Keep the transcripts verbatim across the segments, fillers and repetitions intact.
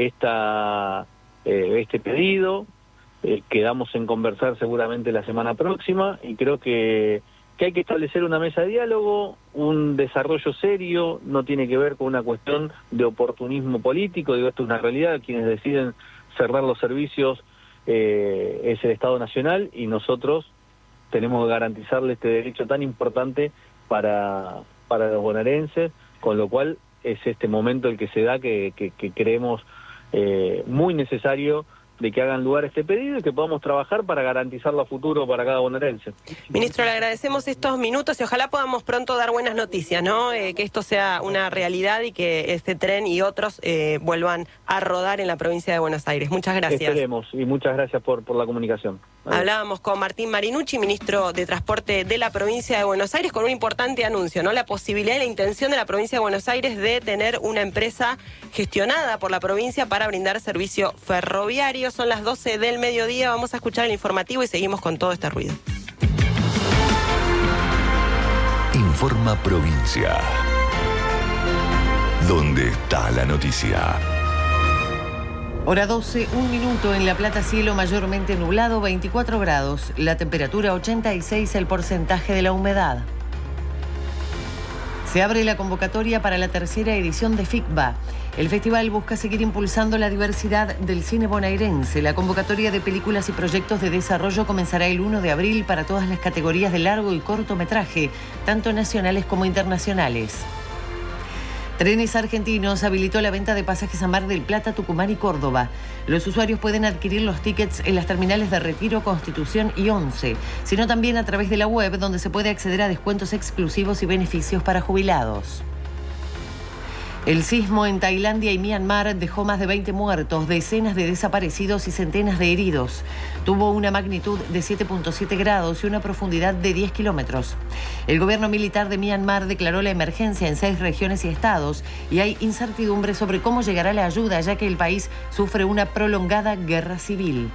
esta eh, este pedido. Eh, quedamos en conversar seguramente la semana próxima y creo que, que hay que establecer una mesa de diálogo, un desarrollo serio, no tiene que ver con una cuestión de oportunismo político, digo, esto es una realidad, quienes deciden cerrar los servicios eh, es el Estado Nacional y nosotros tenemos que garantizarle este derecho tan importante para, para los bonaerenses, con lo cual es este momento el que se da que, que, que creemos eh, muy necesario de que hagan lugar este pedido y que podamos trabajar para garantizarlo a futuro para cada bonaerense. Ministro, le agradecemos estos minutos y ojalá podamos pronto dar buenas noticias, ¿no? Eh, que esto sea una realidad y que este tren y otros eh, vuelvan a rodar en la provincia de Buenos Aires. Muchas gracias. Esperemos y muchas gracias por, por la comunicación. Adiós. Hablábamos con Martín Marinucci, ministro de Transporte de la provincia de Buenos Aires, con un importante anuncio, ¿no? La posibilidad y la intención de la provincia de Buenos Aires de tener una empresa gestionada por la provincia para brindar servicio ferroviario. Son las doce del mediodía, vamos a escuchar el informativo y seguimos con todo este ruido. Informa Provincia. ¿Dónde está la noticia? Hora doce, un minuto. En La Plata, cielo mayormente nublado, veinticuatro grados. La temperatura ochenta y seis, el porcentaje de la humedad. Se abre la convocatoria para la tercera edición de FICBA. El festival busca seguir impulsando la diversidad del cine bonaerense. La convocatoria de películas y proyectos de desarrollo comenzará el uno de abril para todas las categorías de largo y cortometraje, tanto nacionales como internacionales. Trenes Argentinos habilitó la venta de pasajes a Mar del Plata, Tucumán y Córdoba. Los usuarios pueden adquirir los tickets en las terminales de Retiro, Constitución y Once, sino también a través de la web, donde se puede acceder a descuentos exclusivos y beneficios para jubilados. El sismo en Tailandia y Myanmar dejó más de veinte muertos, decenas de desaparecidos y centenas de heridos. Tuvo una magnitud de siete punto siete grados y una profundidad de diez kilómetros. El gobierno militar de Myanmar declaró la emergencia en seis regiones y estados y hay incertidumbre sobre cómo llegará la ayuda, ya que el país sufre una prolongada guerra civil.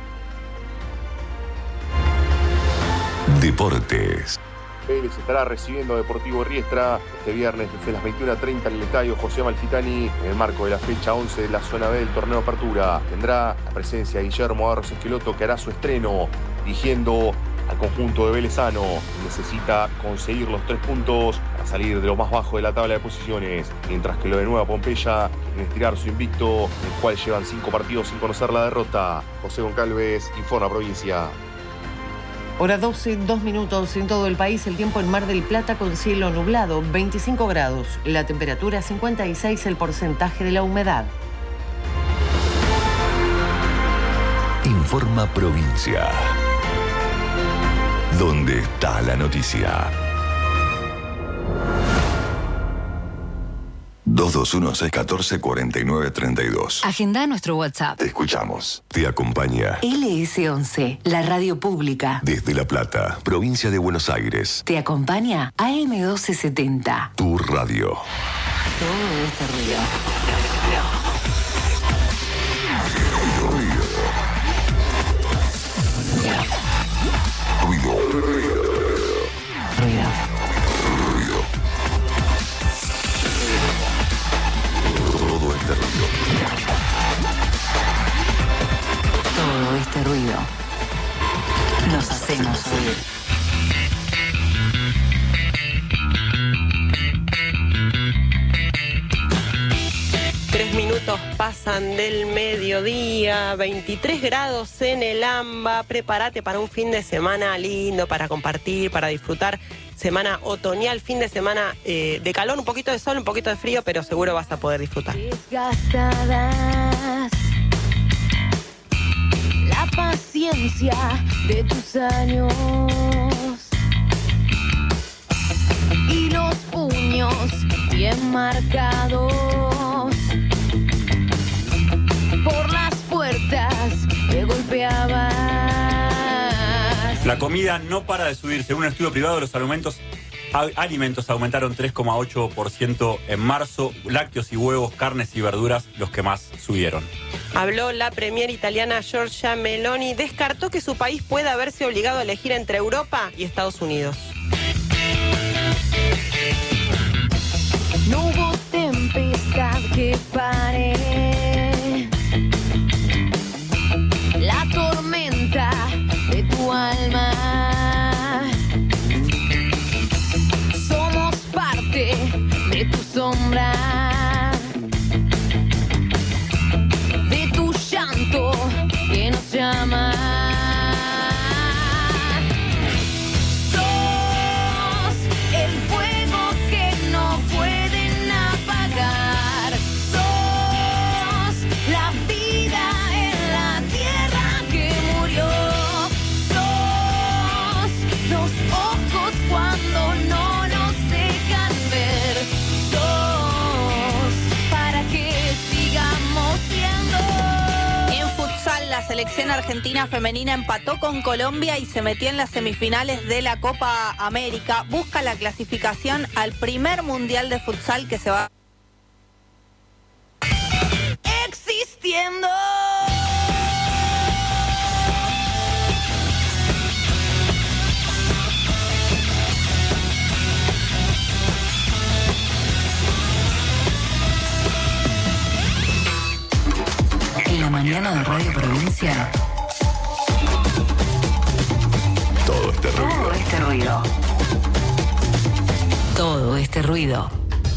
Deportes. Vélez estará recibiendo a Deportivo Riestra este viernes desde las veintiuna treinta en el estadio José Amalfitani en el marco de la fecha once de la zona B del torneo Apertura. Tendrá la presencia de Guillermo Arros Esqueloto, que hará su estreno dirigiendo al conjunto de Velezano. Necesita conseguir los tres puntos para salir de lo más bajo de la tabla de posiciones, mientras que lo de Nueva Pompeya quieren estirar su invicto, en el cual llevan cinco partidos sin conocer la derrota. José Goncalves, Informa Provincia. Hora doce, dos minutos. En todo el país, el tiempo en Mar del Plata con cielo nublado, veinticinco grados. La temperatura cincuenta y seis, el porcentaje de la humedad. Informa Provincia. ¿Dónde está la noticia? dos dos uno, seis uno cuatro, cuatro nueve tres dos. Agenda nuestro WhatsApp. Te escuchamos. Te acompaña L S once, la radio pública. desde La Plata, provincia de Buenos Aires. Te acompaña A M doce setenta. Tu radio. Todo este ruido. Ruido. Ruido. Ruido. Todo este ruido. Todo este ruido. Nos hacemos oír. Tres minutos pasan del mediodía, veintitrés grados en el AMBA. Prepárate para un fin de semana lindo, para compartir, para disfrutar. Semana otoñal, fin de semana eh, de calor, un poquito de sol, un poquito de frío, pero seguro vas a poder disfrutar. Desgastadas, la paciencia de tus años y los puños bien marcados por las puertas que golpeabas. La comida no para de subir. Según un estudio privado, los alimentos, alimentos aumentaron tres coma ocho por ciento en marzo. Lácteos y huevos, carnes y verduras, los que más subieron. Habló la premier italiana Giorgia Meloni. Descartó que su país pueda verse obligado a elegir entre Europa y Estados Unidos. No hubo tempestad que pare selección argentina femenina empató con Colombia y se metió en las semifinales de la Copa América. Busca la clasificación al primer mundial de futsal que se va existiendo. En la mañana de Radio Provincia. Todo este ruido. Todo este ruido. Todo este ruido.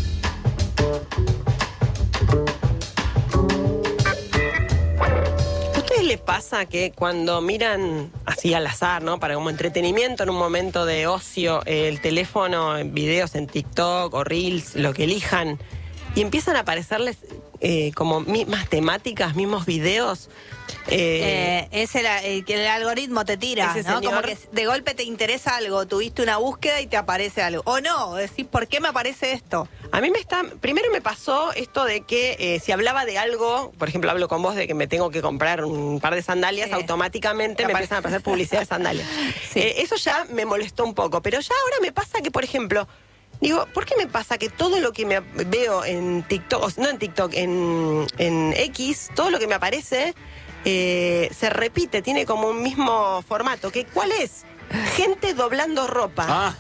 ¿A ustedes les pasa que cuando miran así al azar, ¿no? Para como entretenimiento en un momento de ocio, el teléfono, videos en TikTok o Reels, lo que elijan, y empiezan a aparecerles eh, como mismas temáticas, mismos videos? Eh, eh, es el, el, el algoritmo te tira, ese ¿no? señor, Como que de golpe te interesa algo, tuviste una búsqueda y te aparece algo. O no, decís, ¿por qué me aparece esto? A mí me está, primero me pasó esto de que eh, si hablaba de algo, por ejemplo, hablo con vos de que me tengo que comprar un par de sandalias, Sí. automáticamente me Te empiezan a pasar publicidad de sandalias. Sí. Eh, eso ya me molestó un poco, pero ya ahora me pasa que, por ejemplo, digo, ¿por qué me pasa que todo lo que me veo en TikTok, o no en TikTok, en, en X, todo lo que me aparece eh, se repite, tiene como un mismo formato? ¿Qué, ¿Cuál es? Gente doblando ropa. Ah,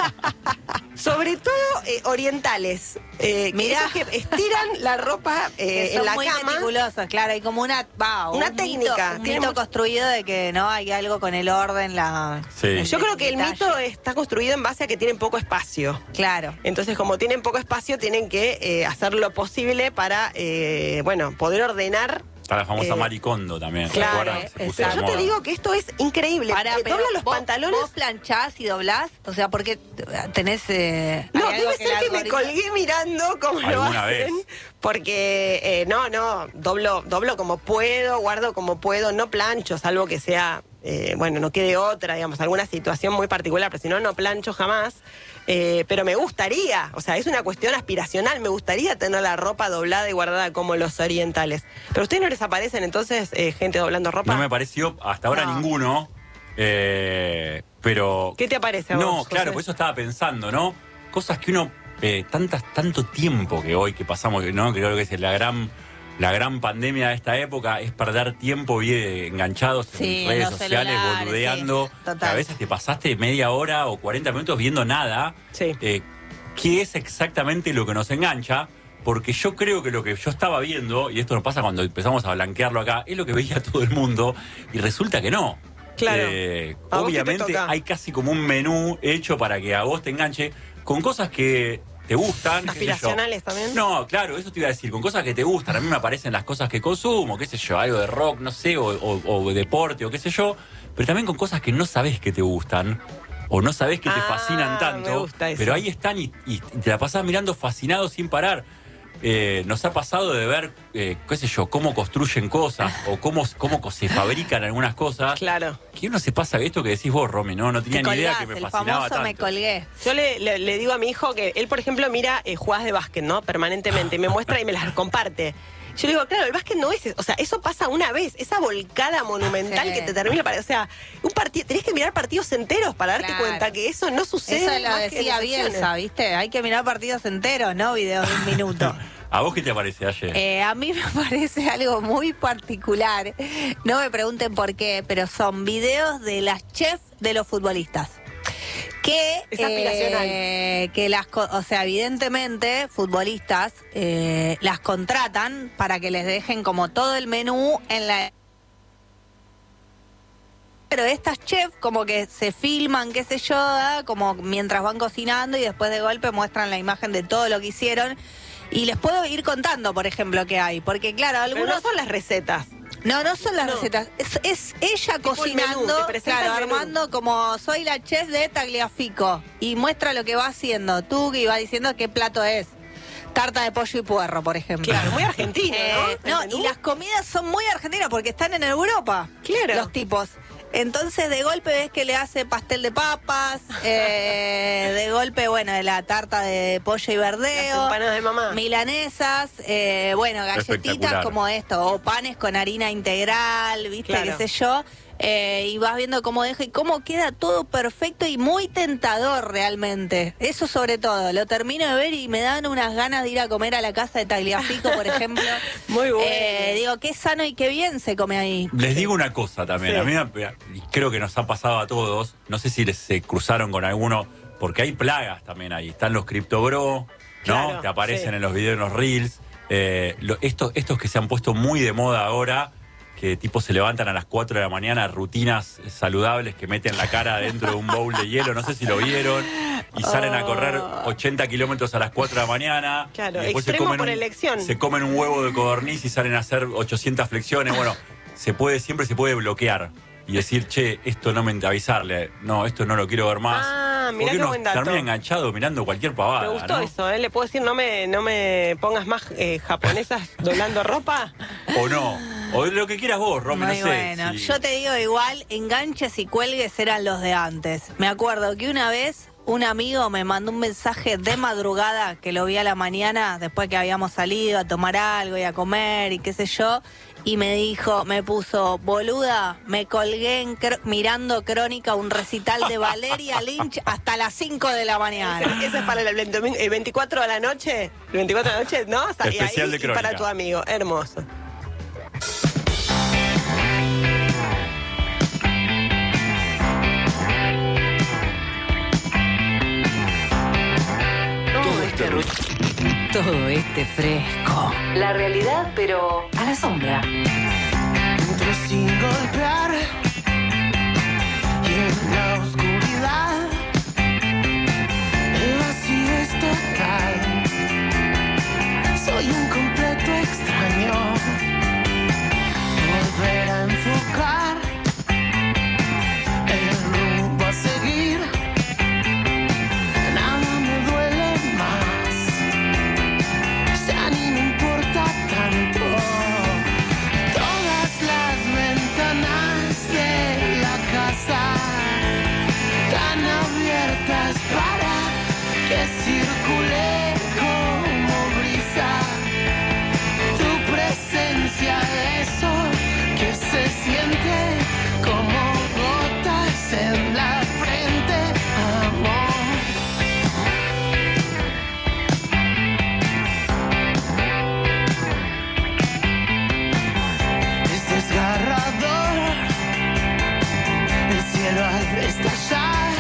Sobre todo eh, orientales. Eh, que Mirá. esos que estiran la ropa eh, Que son en la muy cama. meticulosas, claro, hay como una, va, Una un técnica. mito, un Tiene mito mucho- construido de que no hay algo con el orden, la. sí. Yo creo que el detalle. mito está construido en base a que tienen poco espacio. Claro. Entonces, como tienen poco espacio, tienen que eh, hacer lo posible para, eh, bueno, poder ordenar. Está la famosa Eh, Maricondo también. ¿se Claro, acuerdan? Se puso exacto. de Yo te moda. digo que esto es increíble. Pará, Eh, pero dobla los vos- pantalones. ¿Vos planchás y doblás? O sea, porque tenés. Eh, No, hay algo debe ser el que me algoritmo- colgué mirando cómo lo ¿Alguna hacen. vez? Porque, eh, no, no, doblo, doblo como puedo, guardo como puedo, no plancho, salvo que sea, eh, bueno, no quede otra, digamos, alguna situación muy particular, pero si no, no plancho jamás. Eh, pero me gustaría, o sea, es una cuestión aspiracional, me gustaría tener la ropa doblada y guardada como los orientales. Pero a ustedes no les aparecen entonces eh, gente doblando ropa. No me pareció hasta ahora No. ninguno, eh, pero... ¿Qué te aparece a vos, No, José? claro, por eso estaba pensando, ¿no? Cosas que uno, eh, tantas, tanto tiempo que hoy que pasamos, ¿no? Que creo que es la gran, la gran pandemia de esta época, es perder tiempo bien enganchados Sí, en redes los sociales, celulares, boludeando. sí, total. A veces te pasaste media hora o cuarenta minutos viendo nada. Sí. Eh, ¿Qué es exactamente lo que nos engancha? Porque yo creo que lo que yo estaba viendo, y esto nos pasa cuando empezamos a blanquearlo acá, es lo que veía todo el mundo, y resulta que no. Claro. Eh, ¿A vos qué te obviamente toca? hay casi como un menú hecho para que a vos te enganche con cosas que te gustan. qué sé yo. ¿Aspiracionales también? No, claro, eso te iba a decir, con cosas que te gustan. A mí me aparecen las cosas que consumo, qué sé yo, algo de rock, no sé, o, o- o deporte, o qué sé yo, pero también con cosas que no sabés que te gustan. O no sabés que te Ah, fascinan me tanto, gusta eso. pero ahí están y, y te la pasás mirando fascinado sin parar. Eh, nos ha pasado de ver, eh, qué sé yo, cómo construyen cosas o cómo, cómo se fabrican algunas cosas. Claro. Que uno se pasa esto que decís vos, Romy, ¿no? No tenía Te ni idea colgás, que me el fascinaba famoso me tanto. colgué. Yo le, le- le digo a mi hijo que él, por ejemplo, mira eh, jugadas de básquet, ¿no? Permanentemente. Y me muestra y me las comparte. Yo le digo, claro, el básquet no es... O sea, eso pasa una vez. Esa volcada monumental Sí. que te termina... Para, o sea, un partido, tenés que mirar partidos enteros para darte Claro. cuenta que eso no sucede. Eso lo más que en decía secciones. Bielsa, ¿viste? Hay que mirar partidos enteros, no videos de un minuto. ¿A vos qué te aparece ayer? Eh, a mí me parece algo muy particular. No me pregunten por qué, pero son videos de las chefs de los futbolistas. Que, Es aspiracional. eh, que las, co- o sea, evidentemente, futbolistas eh, las contratan para que les dejen como todo el menú en la. Pero estas chefs como que se filman, qué sé yo, ¿ah? Como mientras van cocinando y después de golpe muestran la imagen de todo lo que hicieron. Y les puedo ir contando, por ejemplo, qué hay. Porque claro, Pero algunos... no son las recetas. No, no son las No. recetas. Es, es ella Tipo el menú, cocinando, te presenta claro, el menú. armando como soy la chef de Tagliafico. Y muestra lo que va haciendo. Tú y va diciendo qué plato es. Tarta de pollo y puerro, por ejemplo. Claro, muy argentino, Eh, ¿no? no, El y menú. las comidas son muy argentinas porque están en Europa. Claro. Los tipos. Entonces de golpe ves que le hace pastel de papas, eh, de golpe, bueno, de la tarta de pollo y verdeo, Las empanadas de mamá. milanesas, eh, bueno, galletitas como esto, o panes con harina integral, viste, Claro. qué sé yo. Eh, y vas viendo cómo deja y cómo queda todo perfecto y muy tentador realmente. Eso sobre todo, lo termino de ver y me dan unas ganas de ir a comer a la casa de Tagliafico, por ejemplo. Muy bueno. Eh, digo, qué sano y qué bien se come ahí. Les digo una cosa también, Sí. a mí me- creo que nos ha pasado a todos, no sé si les, se cruzaron con alguno, porque hay plagas también ahí, están los CryptoBro, ¿no? Claro, Te aparecen sí. en los videos, en los reels, eh, lo- estos, estos que se han puesto muy de moda ahora, que tipo se levantan a las cuatro de la mañana, rutinas saludables que meten la cara dentro de un bowl de hielo, no sé si lo vieron, y salen a correr ochenta kilómetros a las cuatro de la mañana. Claro, y después extremo por un, elección. se comen un huevo de codorniz y salen a hacer ochocientas flexiones. Bueno, se puede, siempre se puede bloquear y decir, che, esto no me avisarle, no, esto no lo quiero ver más. Ah, mirá Porque qué uno buen dato. termina enganchado mirando cualquier pavada. Me gustó ¿no? eso, ¿eh? Le puedo decir, no me, no me pongas más eh, japonesas doblando ropa. O no, o lo que quieras vos, Romy, Muy no sé. bueno. si- Yo te digo igual, enganches y cuelgues eran los de antes. Me acuerdo que una vez un amigo me mandó un mensaje de madrugada, que lo vi a la mañana, después que habíamos salido a tomar algo y a comer y qué sé yo, y me dijo, me puso, boluda, me colgué en cr- mirando Crónica, un recital de Valeria Lynch hasta las cinco de la mañana. Ese es para el, el domingo- el veinticuatro de la noche. El veinticuatro de la noche, ¿no? Hasta- y Especial ahí, de y para Crónica. tu amigo. Hermoso. Todo este ruido. Todo este fresco. La realidad, pero a la sombra. Entro sin golpear y en la oscuridad el vacío es total. Soy un completo extraño. Volver a enfocar el rumbo a seguir. Nada me duele más. Ya ni me importa tanto. Todas las ventanas de la casa están abiertas para que circule como brisa tu presencia, eso que se siente como gotas en la frente, amor. Es desgarrador el cielo al estallar,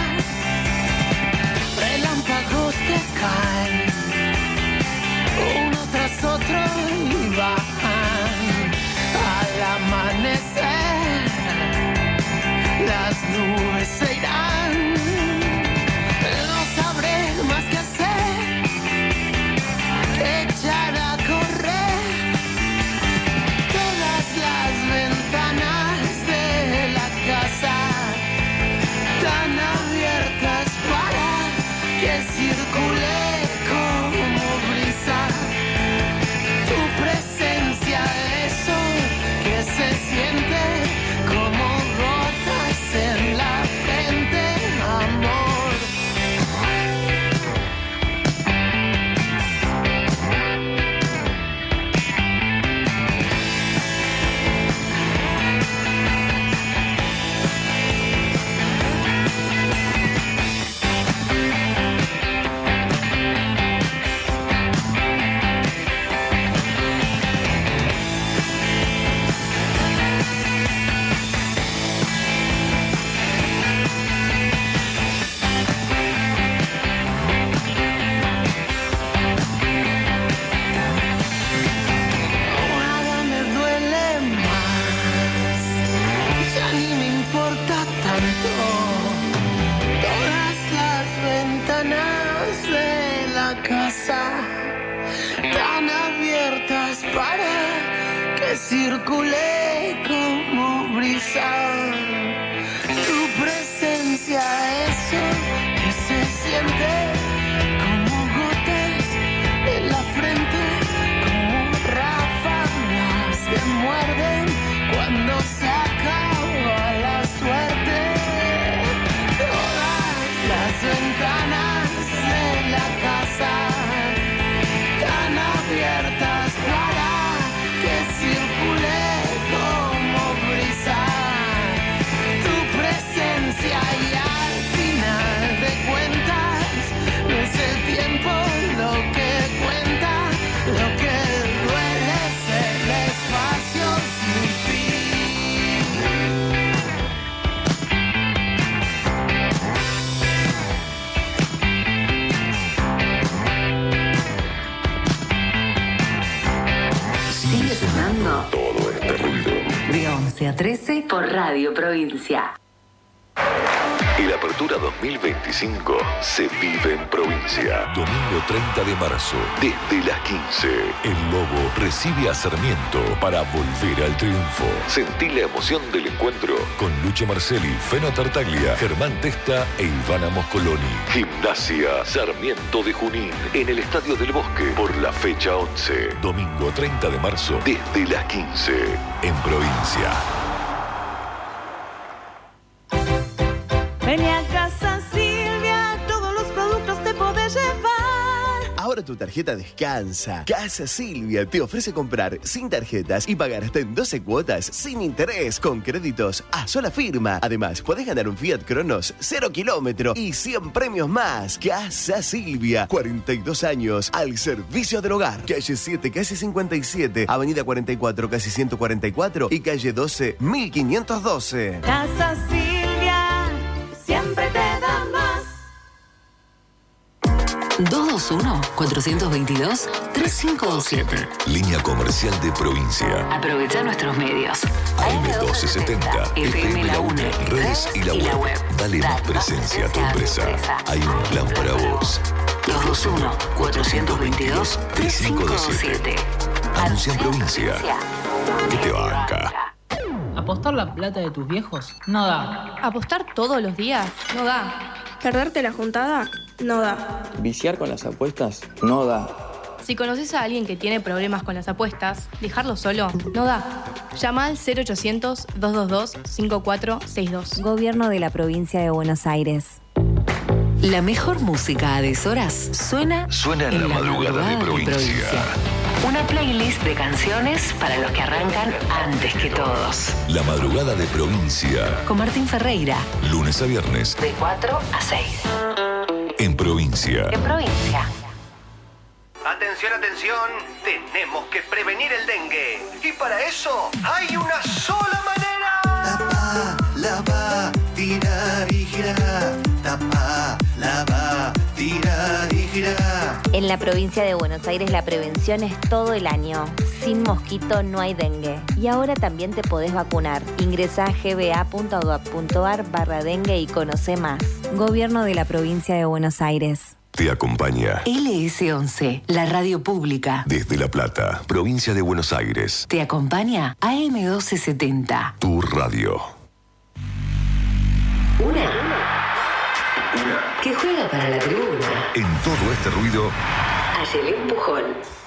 relámpagos que caen uno tras otro y bajan al amanecer. Las nubes se irán, no sabré más qué hacer que echar a correr. Todas las ventanas de la casa están abiertas para que circule como brisa tu presencia, eso que se siente como gotas en la frente, amor. Nada me duele más, ya ni me importa tanto. Todas las ventanas de la casa están abiertas para que circule como brisa tu presencia, eso que se siente como gotas en la frente, como ráfagas que muerden cuando se acaba la suerte. ruido. De once a trece por Radio Provincia. El Apertura dos mil veinticinco se vive en provincia. Domingo treinta de marzo, desde las quince. El Lobo recibe a Sarmiento para volver al triunfo. Sentí la emoción del encuentro con Lucho Marcelli, Feno Tartaglia, Germán Testa e Ivana Moscoloni. Gimnasia Sarmiento de Junín en el Estadio del Bosque por la fecha once. Domingo treinta de marzo, desde las quince, en provincia. Vení a Casa Silvia, todos los productos te podés llevar. Ahora tu tarjeta descansa. Casa Silvia te ofrece comprar sin tarjetas y pagar hasta en doce cuotas sin interés con créditos a sola firma. Además, podés ganar un Fiat Cronos cero kilómetro y cien premios más. Casa Silvia, cuarenta y dos años al servicio del hogar. Calle siete, casi cincuenta y siete, Avenida cuarenta y cuatro, casi ciento cuarenta y cuatro y calle doce, mil quinientos doce. Casa Silvia, siempre te da más. dos dos uno, cuatro dos dos, tres cinco dos siete. Línea comercial de provincia. Aprovecha nuestros medios. A M doce setenta, F M La UNE, redes y la web. Dale más presencia a tu empresa. Hay un plan para vos. dos dos uno, cuatro dos dos, tres cinco dos siete. Anuncia en provincia. Que te banca. ¿Apostar la plata de tus viejos? No da. ¿Apostar todos los días? No da. ¿Perderte la juntada? No da. ¿Viciar con las apuestas? No da. Si conoces a alguien que tiene problemas con las apuestas, dejarlo solo no da. Llama al cero ochocientos, dos dos dos, cinco cuatro seis dos. Gobierno de la Provincia de Buenos Aires. La mejor música a deshoras suena, suena en, en la, la madrugada, madrugada de, provincia. de provincia. Una playlist de canciones para los que arrancan antes que todos. La madrugada de provincia. Con Martín Ferreira. Lunes a viernes. De cuatro a seis. En provincia. En provincia. Atención, atención. Tenemos que prevenir el dengue. Y para eso hay una sola manera. Tapa, lava, tirar y girar. Tapa, lava, tirar y girar. En la provincia de Buenos Aires la prevención es todo el año. Sin mosquito no hay dengue. Y ahora también te podés vacunar. Ingresá a gba.gov.ar barra dengue y conoce más. Gobierno de la provincia de Buenos Aires. Te acompaña L S once, la radio pública. Desde La Plata, provincia de Buenos Aires. Te acompaña A M doce setenta. Tu radio. Una. Una. Que juega para la tribuna. En todo este ruido. Ayelén Pujol.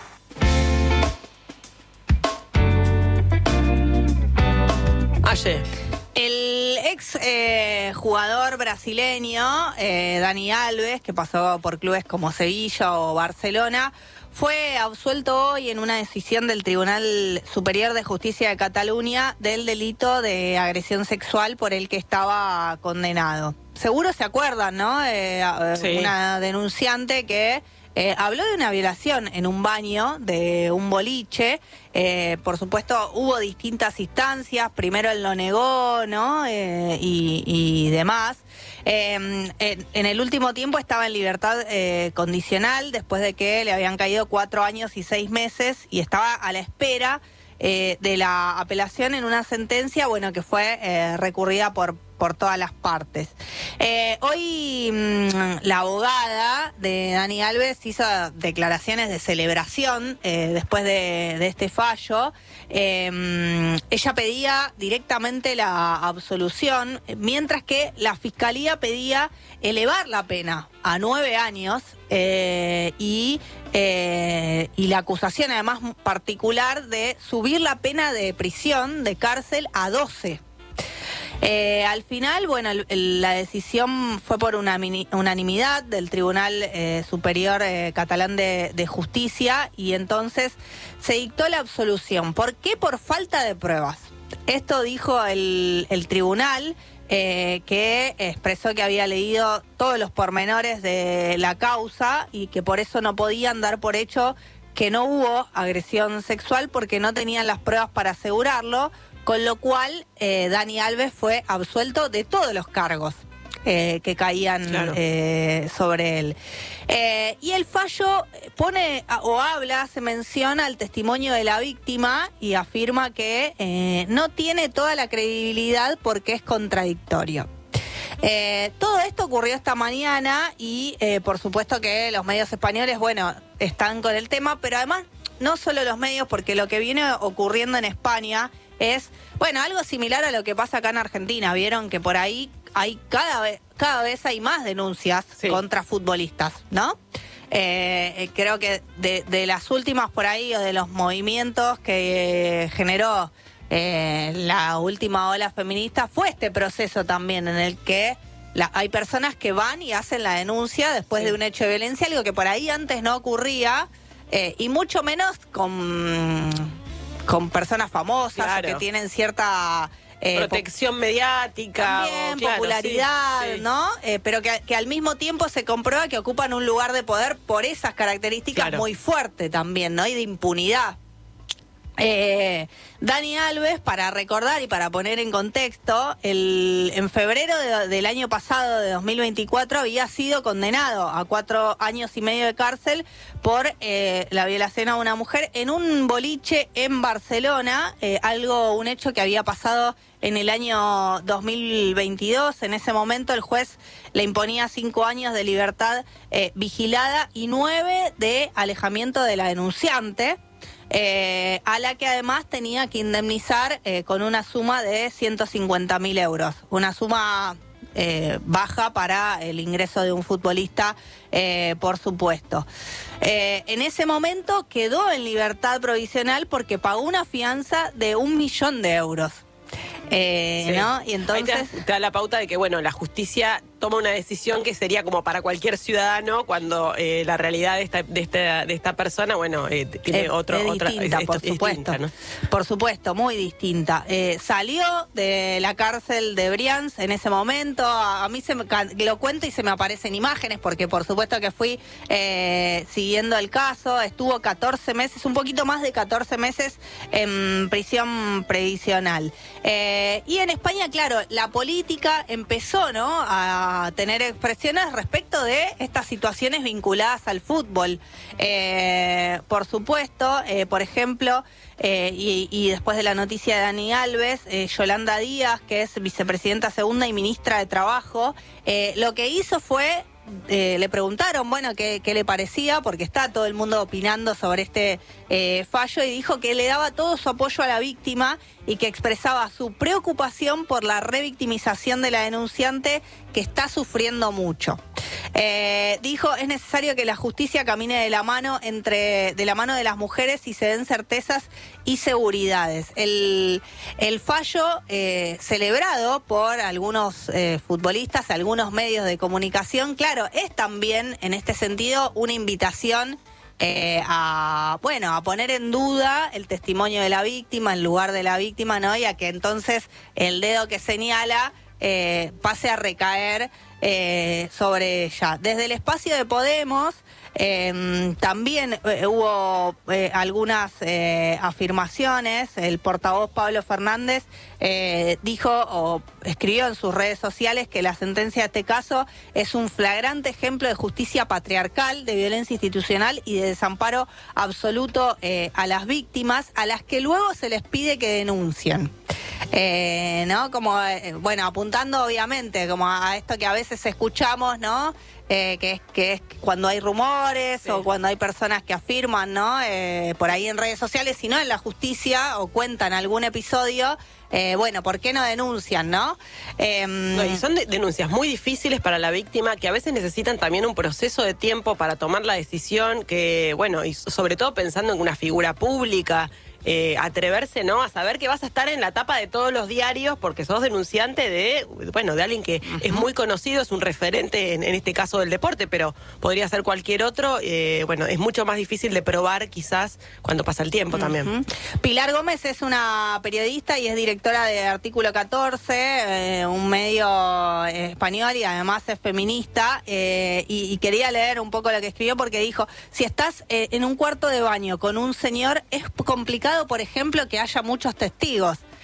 Aye. El ex eh, jugador brasileño, eh, Dani Alves, que pasó por clubes como Sevilla o Barcelona, fue absuelto hoy en una decisión del Tribunal Superior de Justicia de Cataluña del delito de agresión sexual por el que estaba condenado. Seguro se acuerdan, ¿no? Eh, sí. Una denunciante que eh, habló de una violación en un baño de un boliche. Eh, por supuesto, hubo distintas instancias. Primero él lo negó, ¿no? Eh, y, y demás. Eh, en, en el último tiempo estaba en libertad eh, condicional después de que le habían caído cuatro años y seis meses y estaba a la espera eh, de la apelación en una sentencia, bueno, que fue eh, recurrida por por todas las partes. Eh, hoy mmm, la abogada de Dani Alves hizo declaraciones de celebración eh, después de, de este fallo. Eh, ella pedía directamente la absolución, mientras que la Fiscalía pedía elevar la pena a nueve años eh, y, eh, y la acusación además particular de subir la pena de prisión, de cárcel, a doce. Eh, al final, bueno, el, el, la decisión fue por una mini, unanimidad del Tribunal eh, Superior eh, Catalán de, de Justicia y entonces se dictó la absolución. ¿Por qué? Por falta de pruebas. Esto dijo el, el tribunal eh, que expresó que había leído todos los pormenores de la causa y que por eso no podían dar por hecho que no hubo agresión sexual porque no tenían las pruebas para asegurarlo. Con lo cual, eh, Dani Alves fue absuelto de todos los cargos. eh, que caían Claro. eh, sobre él. Eh, y el fallo pone a- o habla, se menciona el testimonio de la víctima y afirma que eh, no tiene toda la credibilidad porque es contradictorio. Eh, todo esto ocurrió esta mañana y eh, por supuesto que los medios españoles, bueno, están con el tema, pero además no solo los medios, porque lo que viene ocurriendo en España es, bueno, algo similar a lo que pasa acá en Argentina. Vieron que por ahí hay cada vez, cada vez hay más denuncias Sí. contra futbolistas, ¿no? Eh, eh, creo que de, de las últimas por ahí, o de los movimientos que eh, generó eh, la última ola feminista, fue este proceso también en el que la- hay personas que van y hacen la denuncia después Sí. de un hecho de violencia, algo que por ahí antes no ocurría, eh, y mucho menos con, con personas famosas o Claro. que tienen cierta eh, Protección mediática. también, o, claro, popularidad, sí, sí. ¿no? Eh, pero que, que al mismo tiempo se comprueba que ocupan un lugar de poder por esas características Claro. muy fuerte también, ¿no? Y de impunidad. Eh, Dani Alves, para recordar y para poner en contexto, el, en febrero de- del año pasado, de dos mil veinticuatro, había sido condenado a cuatro años y medio de cárcel por eh, la violación a una mujer en un boliche en Barcelona, eh, algo, un hecho que había pasado en el año dos mil veintidós. En ese momento el juez le imponía cinco años de libertad eh, vigilada y nueve de alejamiento de la denunciante. Eh, a la que además tenía que indemnizar eh, con una suma de ciento cincuenta mil euros. Una suma eh, baja para el ingreso de un futbolista, eh, por supuesto. Eh, en ese momento quedó en libertad provisional porque pagó una fianza de un millón de euros. Eh, Sí. ¿no? Y Ahí entonces... te, da- te da la pauta de que, bueno, la justicia toma una decisión que sería como para cualquier ciudadano, cuando eh, la realidad de esta, de esta, de esta persona, bueno, eh, tiene Es- otro, es otra... distinta, es- por es supuesto. distinta, ¿no? Por supuesto, muy distinta. Eh, salió de la cárcel de Brians en ese momento. A, a mí se me, ca- lo cuento y se me aparecen imágenes, porque por supuesto que fui eh, siguiendo el caso. Estuvo catorce meses, un poquito más de catorce meses en prisión previsional. Eh, y en España, claro, la política empezó, ¿no?, a tener expresiones respecto de estas situaciones vinculadas al fútbol. Eh, por supuesto, eh, por ejemplo, eh, y, y después de la noticia de Dani Alves, eh, Yolanda Díaz, que es vicepresidenta segunda y ministra de Trabajo, eh, lo que hizo fue... Eh, le preguntaron, bueno, qué, qué le parecía, porque está todo el mundo opinando sobre este eh, fallo, y dijo que le daba todo su apoyo a la víctima y que expresaba su preocupación por la revictimización de la denunciante, que está sufriendo mucho. Eh, dijo, es necesario que la justicia camine de la mano entre de la mano de las mujeres y se den certezas y seguridades. El, el fallo eh, celebrado por algunos eh, futbolistas, algunos medios de comunicación, claro, es también en este sentido una invitación eh, a, bueno, a poner en duda el testimonio de la víctima, en lugar de la víctima, ¿no? Y a que entonces el dedo que señala eh, pase a recaer eh, sobre ella. Desde el espacio de Podemos eh, también eh, hubo eh, algunas eh, afirmaciones. El portavoz Pablo Fernández eh, dijo o escribió en sus redes sociales que la sentencia de este caso es un flagrante ejemplo de justicia patriarcal, de violencia institucional y de desamparo absoluto eh, a las víctimas, a las que luego se les pide que denuncien. Eh, ¿no? Como, eh, bueno, apuntando obviamente como a esto que a veces escuchamos, ¿no? Eh, que es que es cuando hay rumores sí. o cuando hay personas que afirman, ¿no? Eh, por ahí en redes sociales, si no en la justicia o cuentan algún episodio, eh, bueno, ¿por qué no denuncian, no? Eh, No, y son de- denuncias muy difíciles para la víctima, que a veces necesitan también un proceso de tiempo para tomar la decisión, que, bueno, y sobre todo pensando en una figura pública, eh, atreverse, ¿no?, a saber que vas a estar en la tapa de todos los diarios porque sos denunciante de, bueno, de alguien que uh-huh. es muy conocido, es un referente en, en este caso del deporte, pero podría ser cualquier otro. Eh, bueno, es mucho más difícil de probar quizás cuando pasa el tiempo uh-huh. también. Pilar Gómez es una periodista y es directora de Artículo catorce, eh, un medio español, y además es feminista, eh, y, y quería leer un poco lo que escribió porque dijo, si estás eh, en un cuarto de baño con un señor, es complicado, por ejemplo, que haya muchos testigos.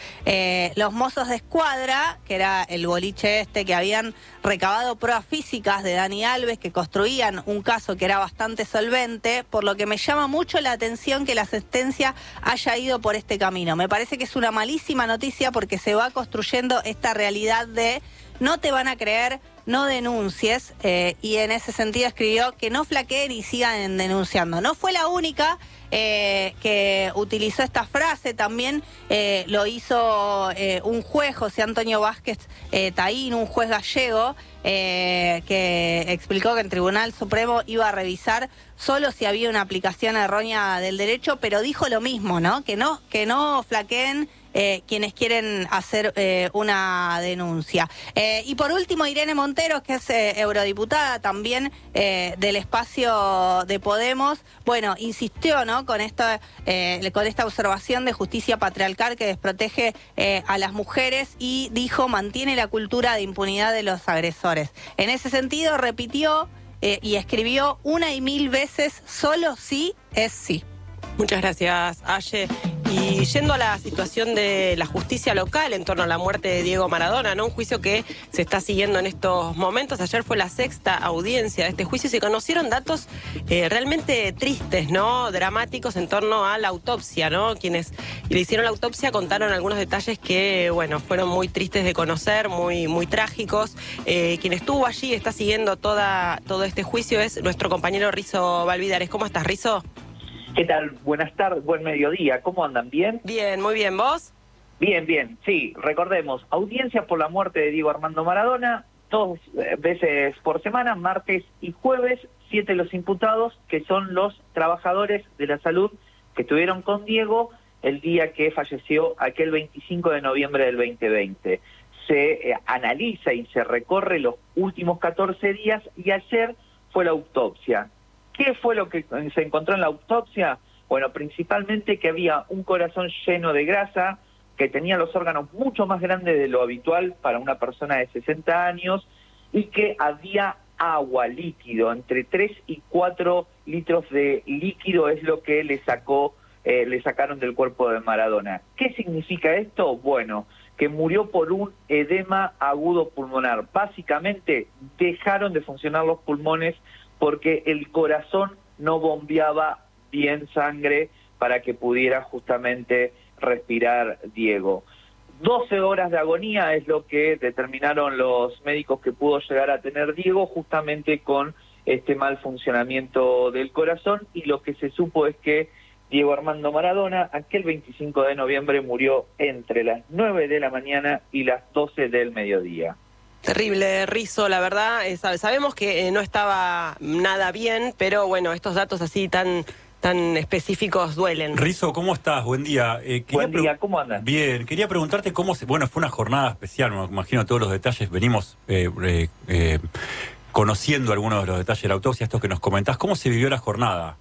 Eh, los mozos de escuadra, que era el boliche este que habían recabado pruebas físicas de Dani Alves, que construían un caso que era bastante solvente, por lo que me llama mucho la atención que la sentencia haya ido por este camino. Me parece que es una malísima noticia porque se va construyendo esta realidad de no te van a creer, no denuncies, eh, y en ese sentido escribió que no flaqueen y sigan denunciando. No fue la única eh, que utilizó esta frase, también eh, lo hizo eh, un juez, José Antonio Vázquez eh, Taín, un juez gallego, eh, que explicó que el Tribunal Supremo iba a revisar solo si había una aplicación errónea del derecho, pero dijo lo mismo, ¿no? Que no, que no flaqueen Eh, quienes quieren hacer eh, una denuncia. Eh, y por último, Irene Montero, que es eh, eurodiputada también eh, del espacio de Podemos, bueno, insistió, ¿no?, con esta, eh, con esta observación de justicia patriarcal que desprotege eh, a las mujeres y dijo, mantiene la cultura de impunidad de los agresores. En ese sentido, repitió eh, y escribió una y mil veces, solo sí es sí. Muchas gracias, Aye. Y yendo a la situación de la justicia local en torno a la muerte de Diego Maradona, ¿no? Un juicio que se está siguiendo en estos momentos. Ayer fue la sexta audiencia de este juicio y se conocieron datos eh, realmente tristes, ¿no? Dramáticos en torno a la autopsia, ¿no? Quienes le hicieron la autopsia contaron algunos detalles que, bueno, fueron muy tristes de conocer, muy, muy trágicos. Eh, quien estuvo allí y está siguiendo toda, todo este juicio es nuestro compañero Rizo Valvidares. ¿Cómo estás, Rizo? ¿Qué tal? Buenas tardes, buen mediodía. ¿Cómo andan? ¿Bien? Bien, muy bien. ¿Vos? Bien, bien. Sí, recordemos, audiencia por la muerte de Diego Armando Maradona, dos veces por semana, martes y jueves, siete los imputados, que son los trabajadores de la salud que estuvieron con Diego el día que falleció, aquel veinticinco de noviembre del veinte veinte. Se eh, analiza y se recorre los últimos catorce días y ayer fue la autopsia. ¿Qué fue lo que se encontró en la autopsia? Bueno, principalmente que había un corazón lleno de grasa, que tenía los órganos mucho más grandes de lo habitual para una persona de sesenta años y que había agua, líquido, entre tres y cuatro litros de líquido es lo que le sacó, eh, le sacaron del cuerpo de Maradona. ¿Qué significa esto? Bueno, que murió por un edema agudo pulmonar. Básicamente dejaron de funcionar los pulmones porque el corazón no bombeaba bien sangre para que pudiera justamente respirar Diego. doce horas de agonía es lo que determinaron los médicos que pudo llegar a tener Diego justamente con este mal funcionamiento del corazón, y lo que se supo es que Diego Armando Maradona aquel veinticinco de noviembre murió entre las nueve de la mañana y las doce del mediodía. Terrible, Rizo, la verdad, eh, sabemos que eh, no estaba nada bien, pero bueno, estos datos así tan tan específicos duelen. Rizo, ¿cómo estás? Buen día. Eh, Buen día, ¿cómo andas? Bien, quería preguntarte cómo se... Bueno, fue una jornada especial, me imagino todos los detalles, venimos eh, eh, eh, conociendo algunos de los detalles de la autopsia, estos que nos comentás. ¿Cómo se vivió la jornada?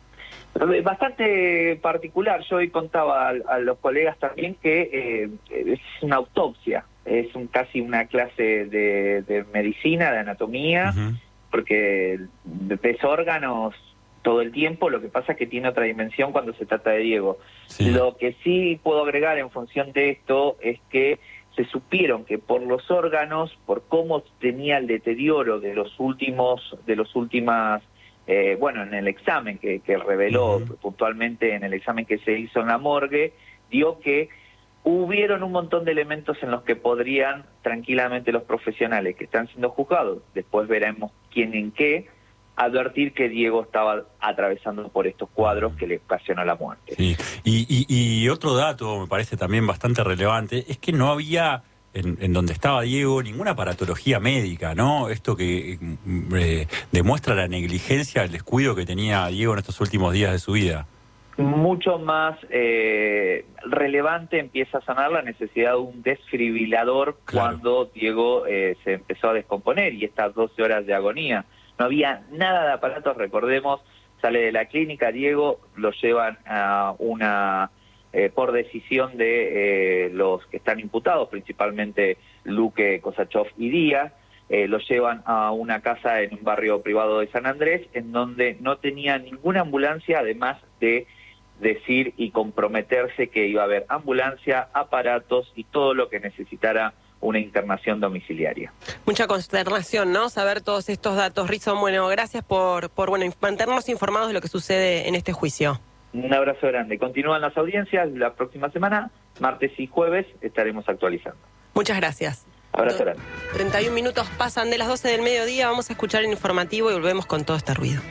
Bastante particular. Yo hoy contaba a, a los colegas también que eh, es una autopsia. Es un, casi una clase de, de medicina, de anatomía, uh-huh. porque ves órganos todo el tiempo, lo que pasa es que tiene otra dimensión cuando se trata de Diego. Sí. Lo que sí puedo agregar en función de esto es que se supieron que por los órganos, por cómo tenía el deterioro de los últimos, de los últimas, eh, bueno, en el examen que, que reveló uh-huh. puntualmente en el examen que se hizo en la morgue, dio que hubieron un montón de elementos en los que podrían tranquilamente los profesionales que están siendo juzgados, después veremos quién en qué, advertir que Diego estaba atravesando por estos cuadros que le ocasionó la muerte. Sí. Y, y, y otro dato, me parece también bastante relevante, es que no había, en, en donde estaba Diego, ninguna aparatología médica, ¿no? Esto que eh, demuestra la negligencia, el descuido que tenía Diego en estos últimos días de su vida. Mucho más eh, relevante empieza a sonar la necesidad de un desfibrilador claro. cuando Diego eh, se empezó a descomponer y estas doce horas de agonía. No había nada de aparatos, recordemos, sale de la clínica, Diego lo llevan a una, eh, por decisión de eh, los que están imputados, principalmente Luque, Kosachov y Díaz, eh, lo llevan a una casa en un barrio privado de San Andrés, en donde no tenía ninguna ambulancia, además de decir y comprometerse que iba a haber ambulancia, aparatos y todo lo que necesitara una internación domiciliaria. Mucha consternación, ¿no? Saber todos estos datos. Rizzo, bueno, gracias por, por bueno, mantenernos informados de lo que sucede en este juicio. Un abrazo grande. Continúan las audiencias la próxima semana, martes y jueves estaremos actualizando. Muchas gracias. Abrazo grande. treinta y un minutos pasan de las doce del mediodía, vamos a escuchar el informativo y volvemos con todo este ruido.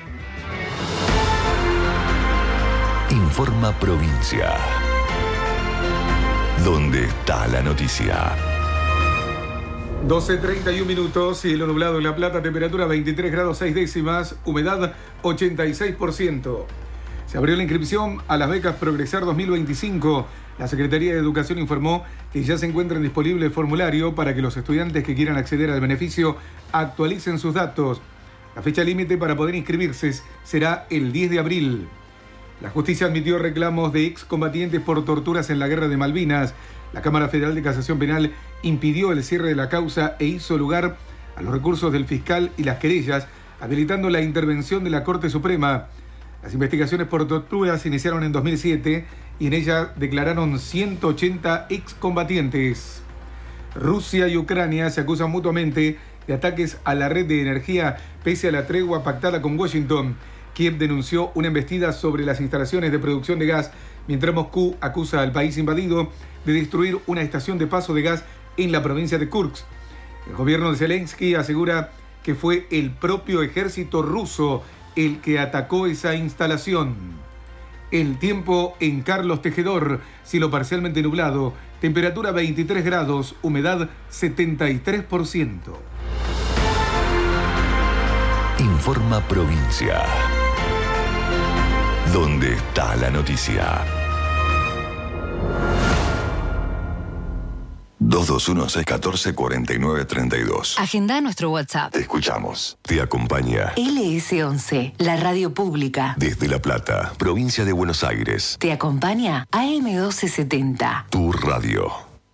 Informa Provincia. ¿Dónde está la noticia? doce treinta y un minutos, cielo nublado en La Plata, temperatura veintitrés grados seis décimas, humedad ochenta y seis por ciento. Se abrió la inscripción a las becas Progresar dos mil veinticinco. La Secretaría de Educación informó que ya se encuentra disponible el formulario para que los estudiantes que quieran acceder al beneficio actualicen sus datos. La fecha límite para poder inscribirse será el diez de abril. La justicia admitió reclamos de excombatientes por torturas en la Guerra de Malvinas. La Cámara Federal de Casación Penal impidió el cierre de la causa e hizo lugar a los recursos del fiscal y las querellas, habilitando la intervención de la Corte Suprema. Las investigaciones por torturas se iniciaron en dos mil siete y en ella declararon ciento ochenta excombatientes. Rusia y Ucrania se acusan mutuamente de ataques a la red de energía pese a la tregua pactada con Washington. Kiev denunció una embestida sobre las instalaciones de producción de gas, mientras Moscú acusa al país invadido de destruir una estación de paso de gas en la provincia de Kursk. El gobierno de Zelensky asegura que fue el propio ejército ruso el que atacó esa instalación. El tiempo en Carlos Tejedor, cielo parcialmente nublado, temperatura veintitrés grados, humedad setenta y tres por ciento. Informa Provincia. ¿Dónde está la noticia? dos dos uno seis uno cuatro cuatro nueve tres dos. Agenda nuestro WhatsApp. Te escuchamos. Te acompaña L S once, la radio pública. desde La Plata, provincia de Buenos Aires. Te acompaña A M doce setenta. Tu radio.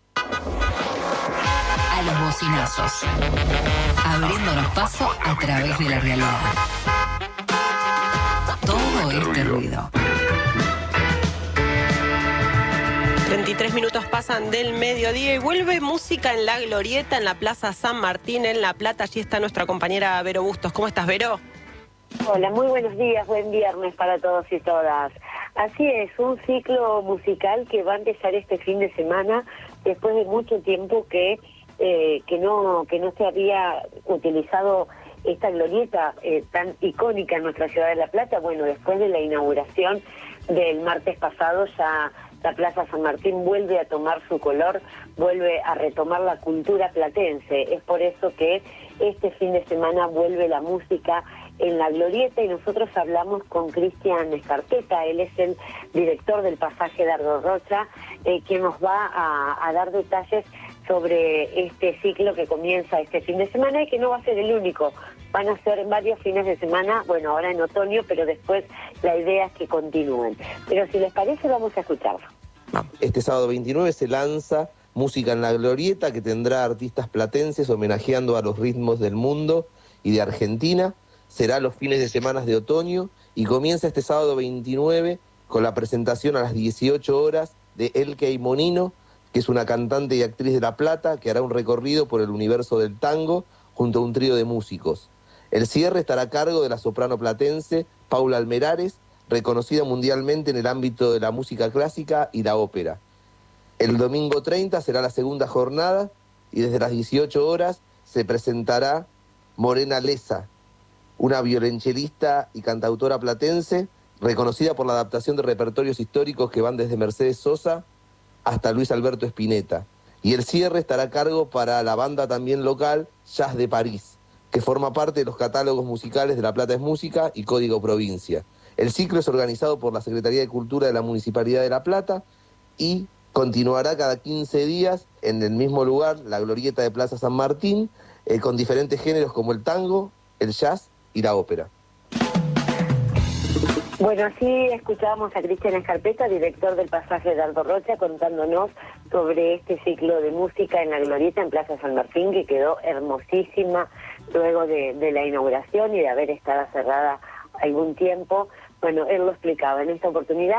A los bocinazos. Abriéndonos paso a través de la realidad. Todo este ruido. treinta y tres minutos pasan del mediodía y vuelve música en La Glorieta, en la Plaza San Martín, en La Plata. Allí está nuestra compañera Vero Bustos. ¿Cómo estás, Vero? Hola, muy buenos días, buen viernes para todos y todas. Así es, un ciclo musical que va a empezar este fin de semana, después de mucho tiempo que, eh, que, no, que no se había utilizado esta glorieta eh, tan icónica en nuestra ciudad de La Plata. Bueno, después de la inauguración del martes pasado ya la Plaza San Martín vuelve a tomar su color, vuelve a retomar la cultura platense. Es por eso que este fin de semana vuelve la música en La Glorieta y nosotros hablamos con Cristian Escarpeta. Él es el director del pasaje Dardo Rocha, eh, quien nos va a, a dar detalles sobre este ciclo que comienza este fin de semana y que no va a ser el único. Van a ser varios fines de semana, bueno, ahora en otoño, pero después la idea es que continúen. Pero si les parece, vamos a escucharlo. Este sábado veintinueve se lanza Música en La Glorieta, que tendrá artistas platenses homenajeando a los ritmos del mundo y de Argentina. Será los fines de semana de otoño y comienza este sábado veintinueve con la presentación a las dieciocho horas de Elke Monino, que es una cantante y actriz de La Plata, que hará un recorrido por el universo del tango junto a un trío de músicos. El cierre estará a cargo de la soprano platense Paula Almerares, reconocida mundialmente en el ámbito de la música clásica y la ópera. El domingo treinta será la segunda jornada y desde las dieciocho horas se presentará Morena Leza, una violonchelista y cantautora platense, reconocida por la adaptación de repertorios históricos que van desde Mercedes Sosa hasta Luis Alberto Spinetta. Y el cierre estará a cargo para la banda también local Jazz de París, que forma parte de los catálogos musicales de La Plata es Música y Código Provincia. El ciclo es organizado por la Secretaría de Cultura de la Municipalidad de La Plata y continuará cada quince días en el mismo lugar, la Glorieta de Plaza San Martín, eh, con diferentes géneros como el tango, el jazz y la ópera. Bueno, así escuchábamos a Cristian Escarpeta, director del pasaje Dardo Rocha, contándonos sobre este ciclo de música en La Glorieta en Plaza San Martín, que quedó hermosísima luego de, de la inauguración y de haber estado cerrada algún tiempo. Bueno, él lo explicaba. En esta oportunidad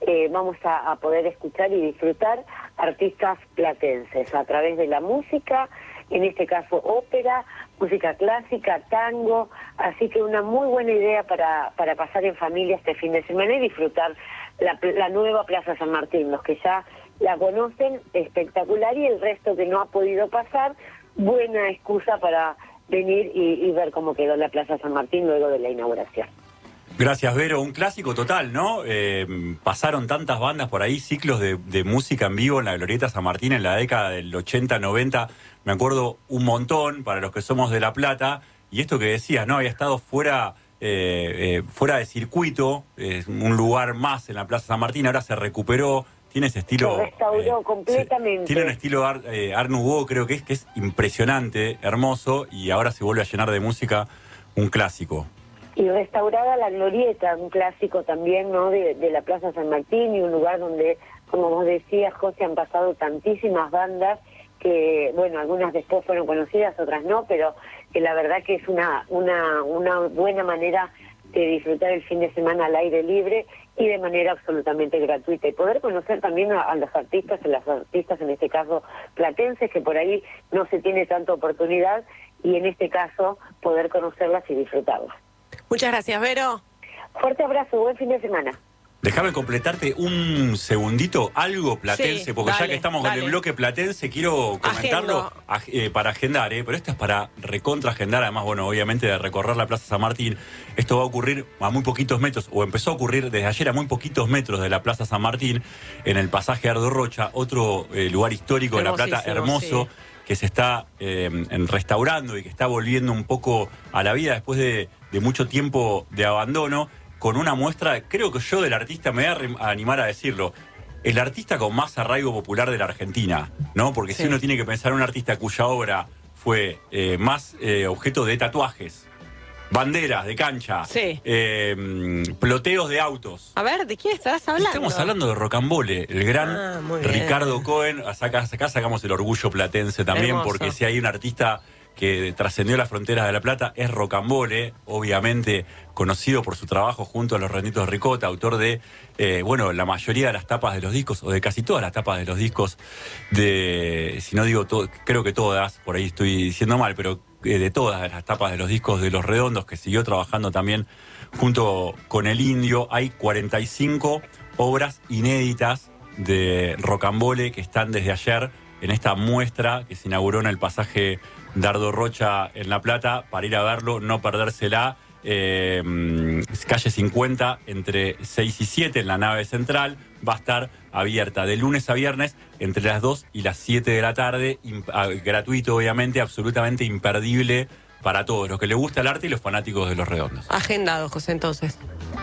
eh, vamos a, a poder escuchar y disfrutar artistas platenses a través de la música, en este caso ópera, música clásica, tango, así que una muy buena idea para, para pasar en familia este fin de semana y disfrutar la, la nueva Plaza San Martín. Los que ya la conocen, espectacular, y el resto que no ha podido pasar, buena excusa para venir y, y ver cómo quedó la Plaza San Martín luego de la inauguración. Gracias, Vero. Un clásico total, ¿no? Eh, pasaron tantas bandas por ahí, ciclos de, de música en vivo en la Glorieta San Martín en la década del ochenta, noventa. Me acuerdo un montón para los que somos de La Plata. Y esto que decías, ¿no? Había estado fuera, eh, eh, fuera de circuito, eh, un lugar más en la Plaza San Martín. Ahora se recuperó. Tiene ese estilo... Se restauró eh, completamente. Se, tiene un estilo Art, eh, Art Nouveau, creo que es, que es impresionante, hermoso. Y ahora se vuelve a llenar de música, un clásico. Y restaurada la Glorieta, un clásico también, ¿no?, de, de la Plaza San Martín, y un lugar donde, como vos decías, José, han pasado tantísimas bandas que, bueno, algunas después fueron conocidas, otras no, pero que la verdad que es una, una, una buena manera de disfrutar el fin de semana al aire libre y de manera absolutamente gratuita, y poder conocer también a, a los artistas, a las artistas en este caso platenses, que por ahí no se tiene tanta oportunidad, y en este caso poder conocerlas y disfrutarlas. Muchas gracias, Vero. Fuerte abrazo, buen fin de semana. Déjame completarte un segundito, algo platense, Sí, porque dale, ya que estamos dale. con el bloque platense, quiero comentarlo aj- eh, para agendar, ¿eh? Pero esto es para recontra agendar, además, bueno, obviamente de recorrer la Plaza San Martín. Esto va a ocurrir a muy poquitos metros, o empezó a ocurrir desde ayer a muy poquitos metros de la Plaza San Martín, en el pasaje Ardo Rocha, otro eh, lugar histórico de La Plata, hermoso, sí. que se está eh, en- restaurando y que está volviendo un poco a la vida después de, de mucho tiempo de abandono, con una muestra, creo que yo del artista, me voy a, re- a animar a decirlo, el artista con más arraigo popular de la Argentina, ¿no? Porque Sí. si uno tiene que pensar en un artista cuya obra fue eh, más eh, objeto de tatuajes, banderas de cancha, Sí. eh, ploteos de autos. A ver, ¿de quién estarás hablando? Estamos hablando de Rocambole, el gran Ah, muy bien. Ricardo Cohen. Acá, acá sacamos el orgullo platense también, Hermoso. porque si hay un artista que trascendió las fronteras de La Plata, es Rocambole, obviamente conocido por su trabajo junto a los Renditos Ricota, autor de, eh, bueno, la mayoría de las tapas de los discos, o de casi todas las tapas de los discos de, si no digo todo, creo que todas, por ahí estoy diciendo mal, pero eh, de todas las tapas de los discos de Los Redondos, que siguió trabajando también junto con el Indio. Hay cuarenta y cinco obras inéditas de Rocambole que están desde ayer en esta muestra que se inauguró en el pasaje Dardo Rocha en La Plata, para ir a verlo, no perdérsela. Eh, calle cincuenta, entre seis y siete, en la nave central. Va a estar abierta de lunes a viernes entre las dos y las siete de la tarde, imp- ah, gratuito obviamente, absolutamente imperdible para todos los que les gusta el arte y los fanáticos de Los Redondos. Agendado, José, entonces.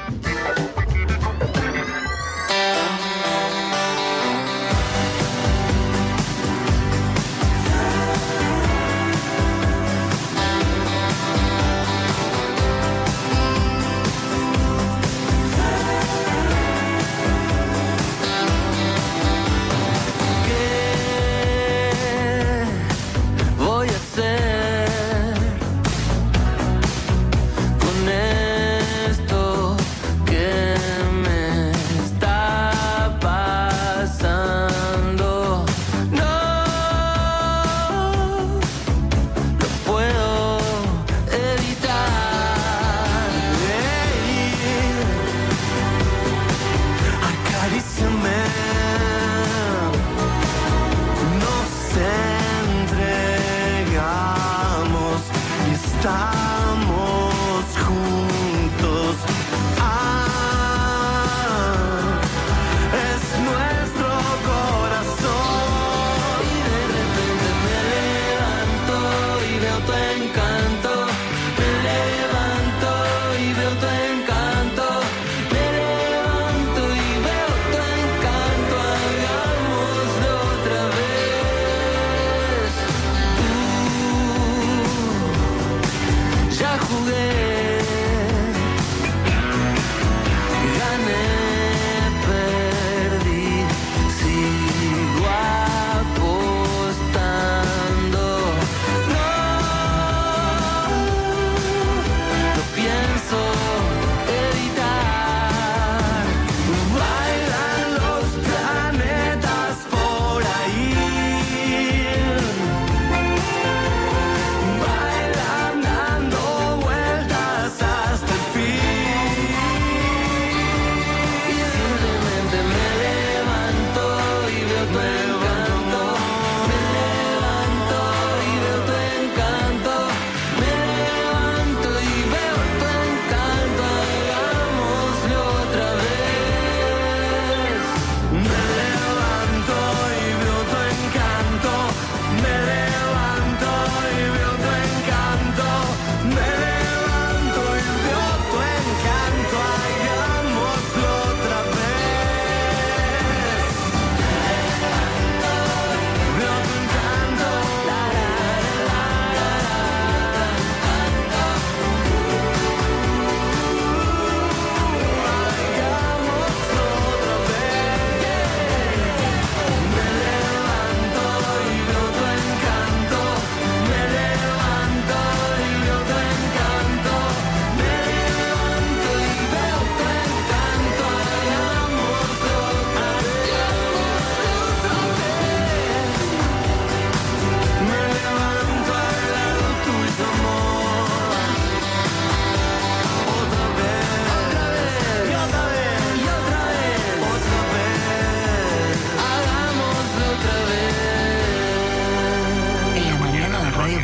¿Qué voy a hacer con esto que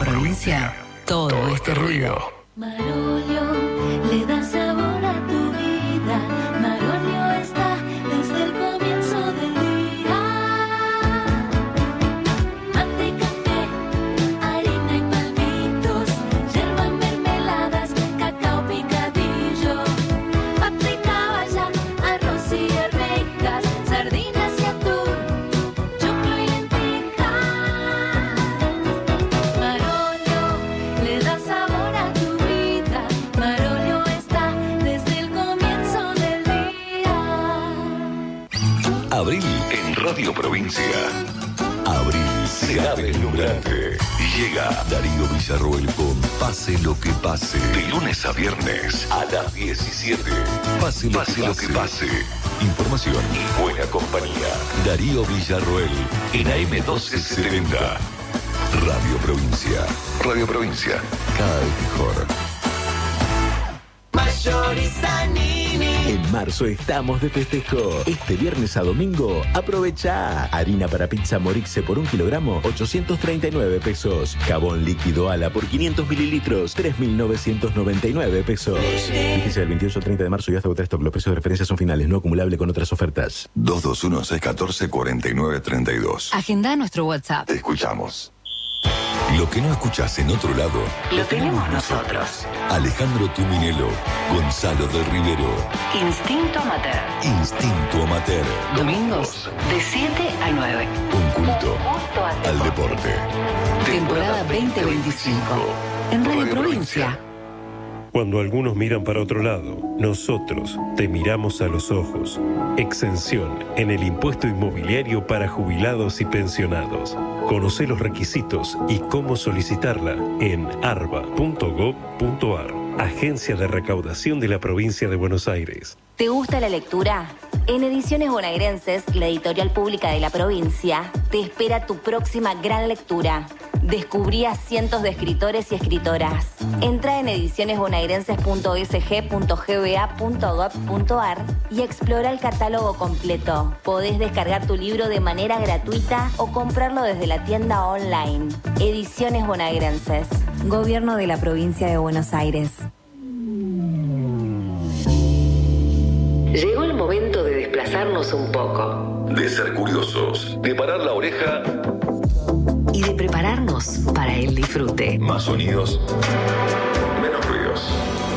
provincia, todo, todo este ruido. Marolio le da sabor a tu vida. Marolio está desde el comienzo del día. Mate, café, harina y palmitos, yerba, mermeladas, cacao picadillo, pata y caballa, arroz y arvejas, sardinas y atún, choclo y lentejas. Marolio le da sabor a tu vida. Marolio está desde el comienzo del día. Abril en Radio Provincia. Abril será deslumbrante. Llega Darío Villarroel con Pase lo que pase. De lunes a viernes a las diecisiete. Pase lo, pase que, lo pase. que pase. Información y buena compañía. Darío Villarroel en A M doce setenta. Radio Provincia. Radio Provincia. Cada vez mejor. En marzo estamos de festejo. Este viernes a domingo, aprovecha. Harina para pizza Morixe por un kilogramo, ochocientos treinta y nueve pesos. Jabón líquido Ala por quinientos mililitros, tres mil novecientos noventa y nueve pesos. Fíjese del veintiocho al treinta de marzo y hasta agotar stock. Los precios de referencia son finales, no acumulable con otras ofertas. dos dos uno, seis uno cuatro, cuatro nueve tres dos. Agenda nuestro WhatsApp. Te escuchamos. Lo que no escuchás en otro lado, Lo tenemos nosotros. Alejandro Tuminelo, Gonzalo del Rivero. Instinto Amateur. Instinto Amateur. Domingos de siete a nueve. Un culto al deporte. Temporada veinte veinticinco. En Radio Provincia. Cuando algunos miran para otro lado, nosotros te miramos a los ojos. Exención en el impuesto inmobiliario para jubilados y pensionados. Conoce los requisitos y cómo solicitarla en arba punto gob punto ar. Agencia de Recaudación de la Provincia de Buenos Aires. ¿Te gusta la lectura? En Ediciones Bonaerenses, la editorial pública de la provincia, te espera tu próxima gran lectura. Descubrí a cientos de escritores y escritoras. Entra en ediciones bonaerenses punto s g punto g b a punto gob punto ar y explora el catálogo completo. Podés descargar tu libro de manera gratuita o comprarlo desde la tienda online. Ediciones Bonaerenses. Gobierno de la Provincia de Buenos Aires. Llegó el momento de desplazarnos un poco. De ser curiosos, de parar la oreja y de prepararnos para el disfrute. Más sonidos, menos ruidos.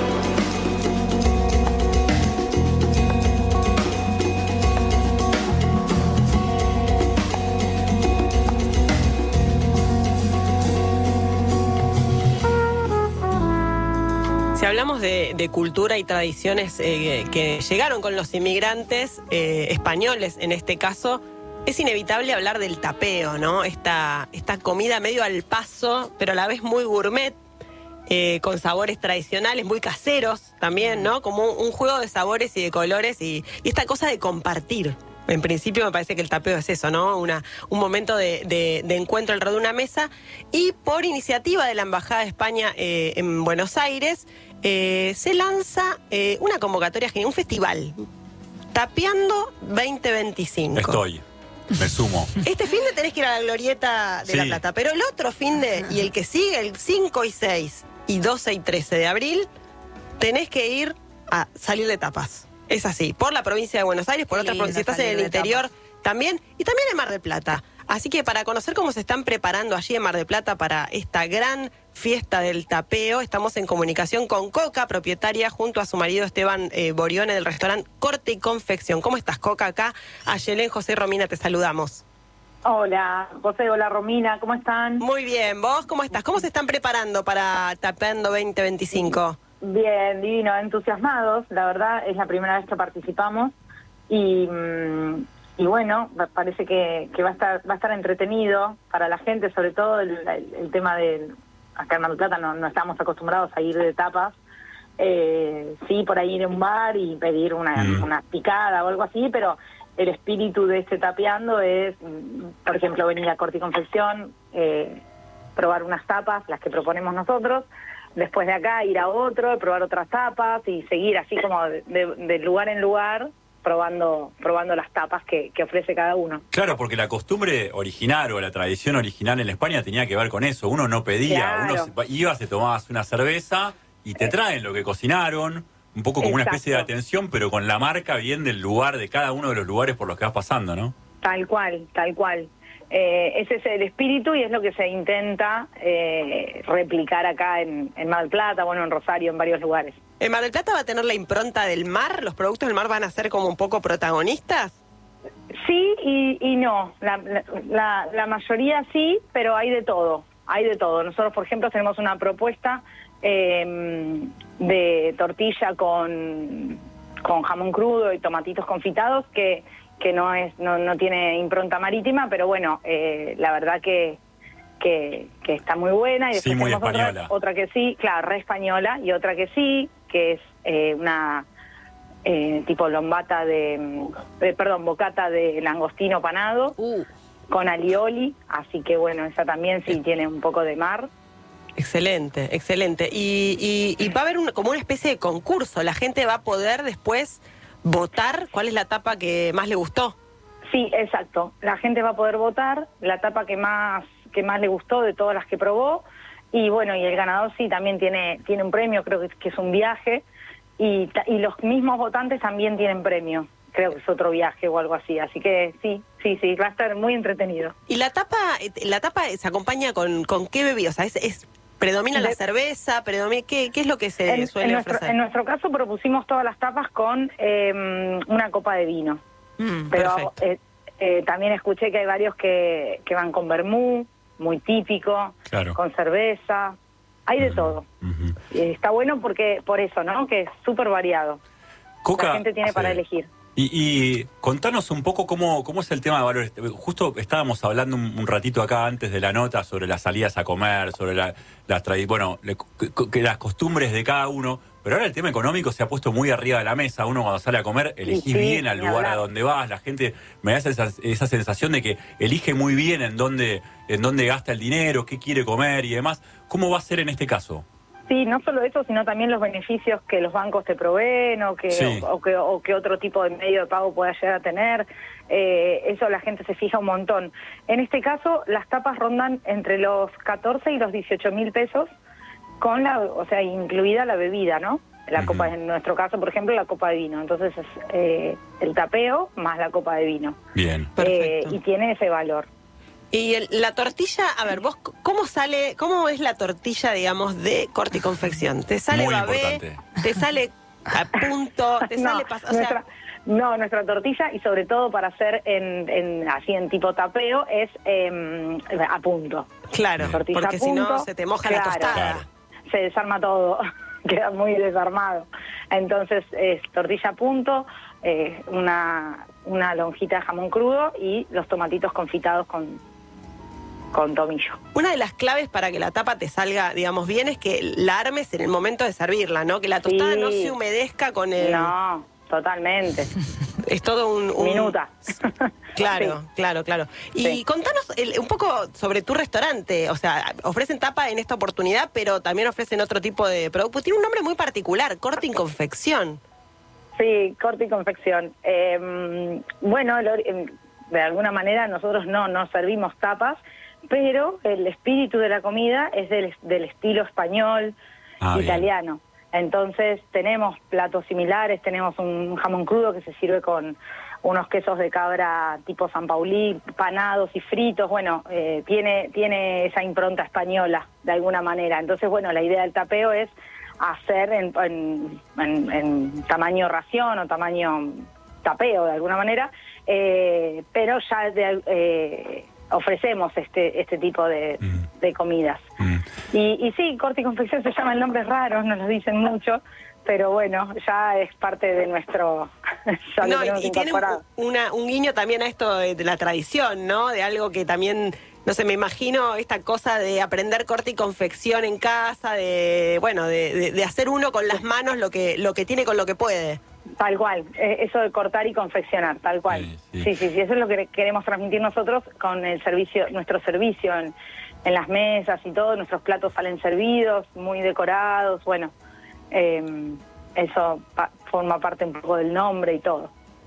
Si hablamos de, de cultura y tradiciones eh, que llegaron con los inmigrantes eh, españoles, en este caso, es inevitable hablar del tapeo, ¿no? Esta, esta comida medio al paso, pero a la vez muy gourmet, eh, con sabores tradicionales, muy caseros también, ¿no? Como un, un juego de sabores y de colores y, y esta cosa de compartir. En principio me parece que el tapeo es eso, ¿no? Una, un momento de, de, de encuentro alrededor de una mesa. Y por iniciativa de la Embajada de España eh, en Buenos Aires, eh, se lanza eh, una convocatoria, un festival, Tapeando veinte veinticinco. Estoy, me sumo. Este fin de tenés que ir a la Glorieta de Sí. La Plata, pero el otro fin de, y el que sigue, el cinco y seis y doce y trece de abril, tenés que ir a salir de tapas. Es así, por la provincia de Buenos Aires, por otras Lindo provincias, si estás en salir el de interior tapas. también, y también en Mar del Plata. Así que para conocer cómo se están preparando allí en Mar del Plata para esta gran fiesta del tapeo, estamos en comunicación con Coca, propietaria, junto a su marido Esteban eh, Borione, del restaurante Corte y Confección. ¿Cómo estás, Coca? Acá, Ayelén, José y Romina, te saludamos. Hola, José, hola, Romina, ¿cómo están? Muy bien, ¿vos cómo estás? ¿Cómo se están preparando para Tapeando veinte veinticinco? Bien, divino, entusiasmados, la verdad, es la primera vez que participamos y, mm, y bueno, pa- parece que, que va a estar va a estar entretenido para la gente, sobre todo el, el- el tema de, acá en Mar del Plata no, no estamos acostumbrados a ir de tapas, eh, sí, por ahí ir a un bar y pedir una, Mm. una picada o algo así, pero el espíritu de este tapeando es, mm, por ejemplo, venir a Corte y Confección, eh, probar unas tapas, las que proponemos nosotros, después de acá ir a otro, probar otras tapas y seguir así como de, de- de lugar en lugar probando probando las tapas que, que ofrece cada uno. Claro, porque la costumbre original o la tradición original en España tenía que ver con eso. Uno no pedía, Claro. uno se- iba, se tomabas una cerveza y te traen lo que cocinaron, un poco como una especie de Exacto. atención, pero con la marca bien del lugar, de cada uno de los lugares por los que vas pasando, ¿no? Tal cual, tal cual. Eh, ese es el espíritu y es lo que se intenta eh, replicar acá en, en Mar del Plata, bueno, en Rosario, en varios lugares. ¿En Mar del Plata va a tener la impronta del mar? ¿Los productos del mar van a ser como un poco protagonistas? Sí y, y no. La, la, la mayoría sí, pero hay de todo. Hay de todo. Nosotros, por ejemplo, tenemos una propuesta eh, de tortilla con, con jamón crudo y tomatitos confitados que, que no es no, no tiene impronta marítima, pero bueno, eh, la verdad que, que, que está muy buena. Y Sí, después muy tenemos otra, española. otra que sí, claro, re española, y otra que sí, que es eh, una... Eh, tipo lombata de, de- perdón, bocata de langostino panado con alioli, así que bueno, esa también sí tiene un poco de mar. Excelente, excelente. Y, y, y va a haber un- como una especie de concurso. La gente va a poder después votar cuál es la tapa que más le gustó. Sí, exacto. La gente va a poder votar la tapa que más que más le gustó de todas las que probó, y bueno, y el ganador sí también tiene tiene un premio, creo que, que es un viaje, y, ta- y los mismos votantes también tienen premio. Creo que es otro viaje o algo así, así que sí, sí, sí, va a estar muy entretenido. ¿Y la tapa eh, la tapa se acompaña con, con qué bebida? O sea, es, es- ¿predomina la De- cerveza? Predomina, ¿qué, ¿Qué es lo que se En, suele en nuestro, ofrecer? en nuestro caso propusimos todas las tapas con eh, una copa de vino. Mm, Pero perfecto. eh, eh, también escuché que hay varios que, que van con vermú, muy típico, Claro. con cerveza, hay de todo. Y está bueno porque por eso, ¿no? Que es súper variado. Coca, La gente tiene para sí. elegir. Y, y contanos un poco cómo, cómo es el tema de valores. Justo estábamos hablando un, un ratito acá antes de la nota sobre las salidas a comer, sobre la, las tradi- bueno, le- que, que las costumbres de cada uno, pero ahora el tema económico se ha puesto muy arriba de la mesa. Uno cuando sale a comer elegís Sí, bien al ni lugar a hablar. donde vas, la gente me da esa, esa sensación de que elige muy bien en dónde, en dónde gasta el dinero, qué quiere comer y demás. ¿Cómo va a ser en este caso? Sí, no solo eso, sino también los beneficios que los bancos te proveen o que, Sí. o, o que, o que otro tipo de medio de pago pueda llegar a tener. Eh, eso la gente se fija un montón. En este caso, las tapas rondan entre los catorce y los dieciocho mil pesos, con la, o sea, incluida la bebida, ¿no? La copa, en nuestro caso, por ejemplo, la copa de vino. Entonces es eh, el tapeo más la copa de vino. Bien. Eh, y tiene ese valor. Y el- la tortilla, a ver, vos, ¿cómo sale, cómo es la tortilla, digamos, de corte y confección? ¿Te sale Muy babé? importante. ¿Te sale a punto? ¿Te No, sale pas- o nuestra, sea, no, nuestra tortilla, y sobre todo para hacer en, en así en tipo tapeo, es eh, a punto. Claro, Tortilla porque a si no punto, se te moja la claro, tostada. se desarma todo, queda muy desarmado. Entonces es tortilla a punto, eh, una, una lonjita de jamón crudo y los tomatitos confitados con, con tomillo. Una de las claves para que la tapa te salga, digamos, bien es que la armes en el momento de servirla, ¿no? Que la tostada Sí. no se humedezca con el... No, totalmente. Es todo un... un- Minuta. Claro, Sí. claro, claro. Y Sí. contanos el- un poco sobre tu restaurante. O sea, ofrecen tapa en esta oportunidad, pero también ofrecen otro tipo de producto. Tiene un nombre muy particular, corte y confección. Sí, corte y confección. Eh, bueno, lo- eh, de alguna manera nosotros no, no servimos tapas, pero el espíritu de la comida es del, del estilo español, Ah, bien. italiano. Entonces tenemos platos similares, tenemos un jamón crudo que se sirve con unos quesos de cabra tipo San Paulí, panados y fritos. Bueno, eh, tiene, tiene esa impronta española de alguna manera. Entonces, bueno, la idea del tapeo es hacer en, en, en- en tamaño ración o tamaño tapeo de alguna manera, eh, pero ya de- eh, ofrecemos este este tipo de, de comidas. Y, y sí, corte y confección se llaman nombres raros, nos lo dicen mucho, pero bueno, ya es parte de nuestro... ya lo No, tenemos y, y tiene un, incorporado. una- un guiño también a esto de, de la tradición, ¿no? De algo que también, no sé, me imagino esta cosa de aprender corte y confección en casa, de, bueno, de, de- de hacer uno con las manos lo que, lo que tiene con lo que puede. Tal cual, eh, eso de cortar y confeccionar, tal cual. Sí, sí, sí, eso es lo que queremos transmitir nosotros con el servicio, nuestro servicio en, en las mesas y todo. Nuestros platos salen servidos, muy decorados, bueno, eh, eso pa- forma parte un poco del nombre y todo.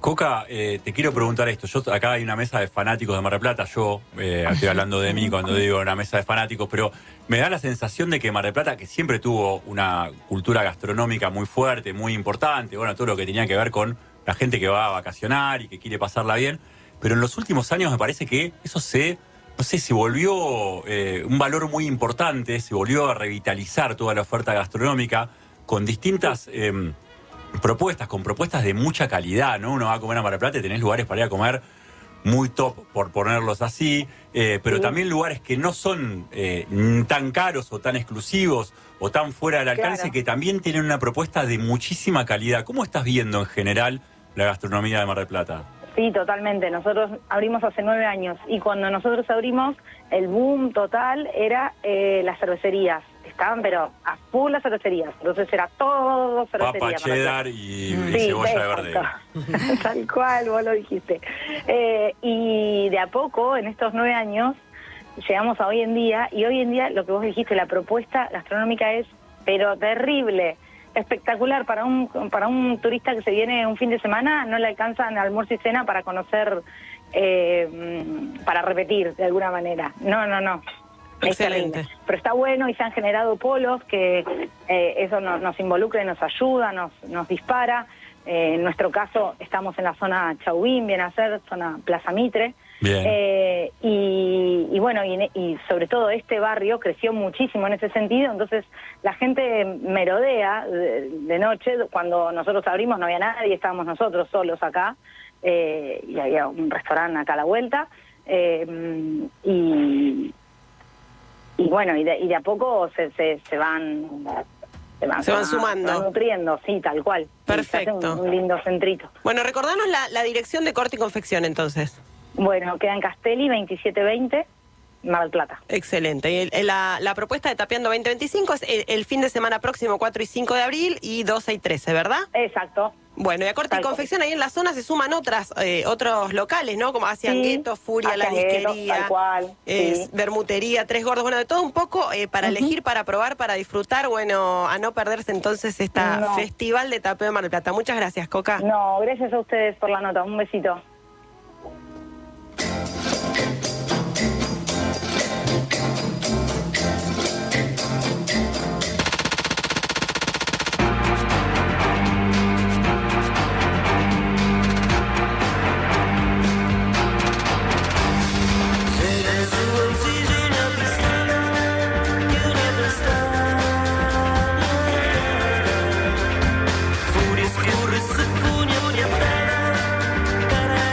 Coca, eh, te quiero preguntar esto. Yo acá hay una mesa de fanáticos de Mar del Plata. Yo eh, estoy hablando de mí cuando digo una mesa de fanáticos, pero me da la sensación de que Mar del Plata, que siempre tuvo una cultura gastronómica muy fuerte, muy importante, bueno, todo lo que tenía que ver con la gente que va a vacacionar y que quiere pasarla bien, pero en los últimos años me parece que eso se, no sé, se volvió eh, un valor muy importante, se volvió a revitalizar toda la oferta gastronómica con distintas eh, propuestas, con propuestas de mucha calidad, ¿no? Uno va a comer a Mar del Plata y tenés lugares para ir a comer muy top, por ponerlos así, eh, pero sí. también lugares que no son eh, tan caros o tan exclusivos o tan fuera del alcance, claro. que también tienen una propuesta de muchísima calidad. ¿Cómo estás viendo en general la gastronomía de Mar del Plata? Sí, totalmente. Nosotros abrimos hace nueve años y cuando nosotros abrimos, el boom total era eh, las cervecerías. Estaban, pero a full las cervecerías. Entonces era todo cervecería. Papa cheddar y, sí, y cebolla de verde. Tal cual, vos lo dijiste. Eh, y de a poco, en estos nueve años, llegamos a hoy en día, y hoy en día, lo que vos dijiste, la propuesta gastronómica es, pero terrible, espectacular. Para un para un turista que se viene un fin de semana, no le alcanzan almuerzo y cena para conocer, eh, para repetir de alguna manera. No, no, no. Excelente. Pero está bueno y se han generado polos que eh, eso no, nos involucra y nos ayuda, nos, nos dispara. Eh, en nuestro caso estamos en la zona Chauvin, bien a ser, zona Plaza Mitre. Bien. Eh, y, y bueno, y, y sobre todo este barrio creció muchísimo en ese sentido, entonces la gente merodea de, de noche. Cuando nosotros abrimos no había nadie, estábamos nosotros solos acá, eh, y había un restaurante acá a la vuelta. Eh, y... Y bueno, y de, y de a poco se, se, se van... Se van, se van sumando. Se van nutriendo, sí, tal cual. Perfecto. Un, un lindo centrito. Bueno, recordanos la, la dirección de corte y confección, entonces. Bueno, queda en Castelli, veintisiete veinte, Mar del Plata. Excelente. Y el, el, la, la propuesta de Tapeando veinte veinticinco es el, el fin de semana próximo, cuatro y cinco de abril, y doce y trece, ¿verdad? Exacto. Bueno, y a corte Tal y confección, ahí en la zona se suman otras eh, otros locales, ¿no? Como Hacia Sí, Gueto, Furia, La Hacia Gueto, Disquería, tal cual, eh, sí. Bermutería, Tres Gordos, bueno, de todo un poco eh, para Ujú. elegir, para probar, para disfrutar, bueno, a no perderse entonces esta No. Festival de Tapeo de Mar del Plata. Muchas gracias, Coca. No, gracias a ustedes por la nota. Un besito. Furia scorre su pugno di appena, cara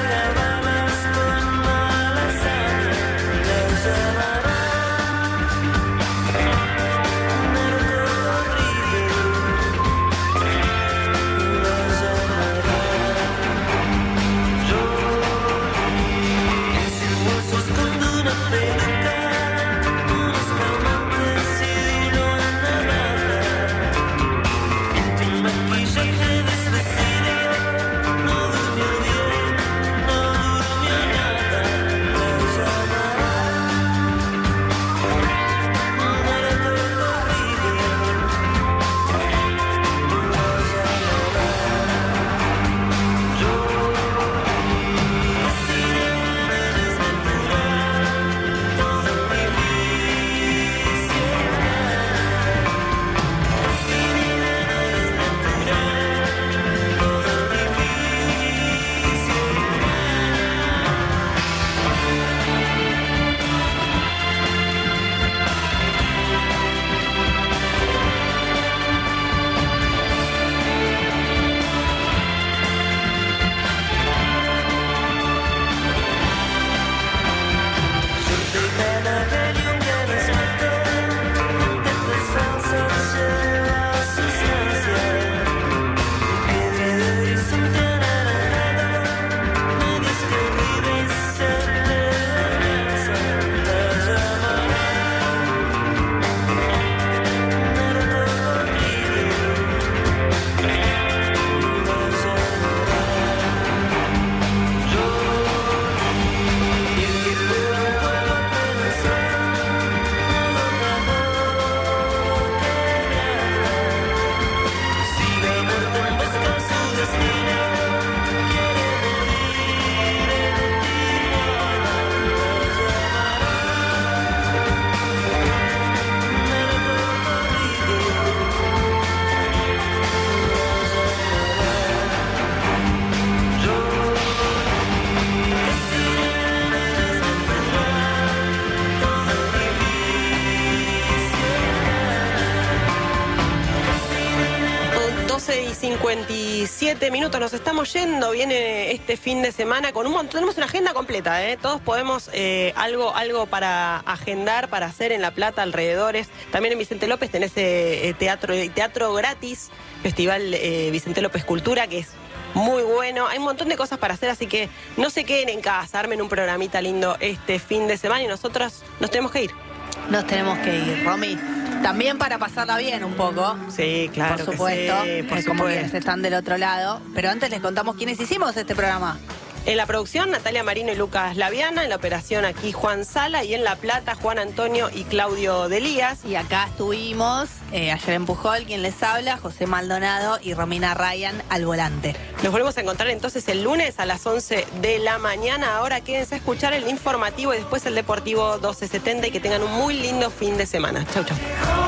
cincuenta y siete minutos, nos estamos yendo, viene este fin de semana con un montón, tenemos una agenda completa, ¿eh? Todos podemos eh, algo, algo para agendar, para hacer en La Plata, alrededores. También en Vicente López tenés eh, teatro, teatro gratis, Festival eh, Vicente López Cultura, que es muy bueno. Hay un montón de cosas para hacer, así que no se queden en casa, armen un programita lindo este fin de semana y nosotros nos tenemos que ir. Nos tenemos que ir, Romy. También para pasarla bien un poco. Sí, claro. Por supuesto. Que sí, por es como supuesto. quienes están del otro lado. Pero antes les contamos quiénes hicimos este programa. En la producción, Natalia Marino y Lucas Laviana. En la operación, aquí Juan Sala. Y en La Plata, Juan Antonio y Claudio Delías. Y acá estuvimos, eh, ayer en Pujol, quien les habla, José Maldonado y Romina Ryan al volante. Nos volvemos a encontrar entonces el lunes a las once de la mañana. Ahora quédense a escuchar el informativo y después el deportivo doce setenta y que tengan un muy lindo fin de semana. Chau, chau.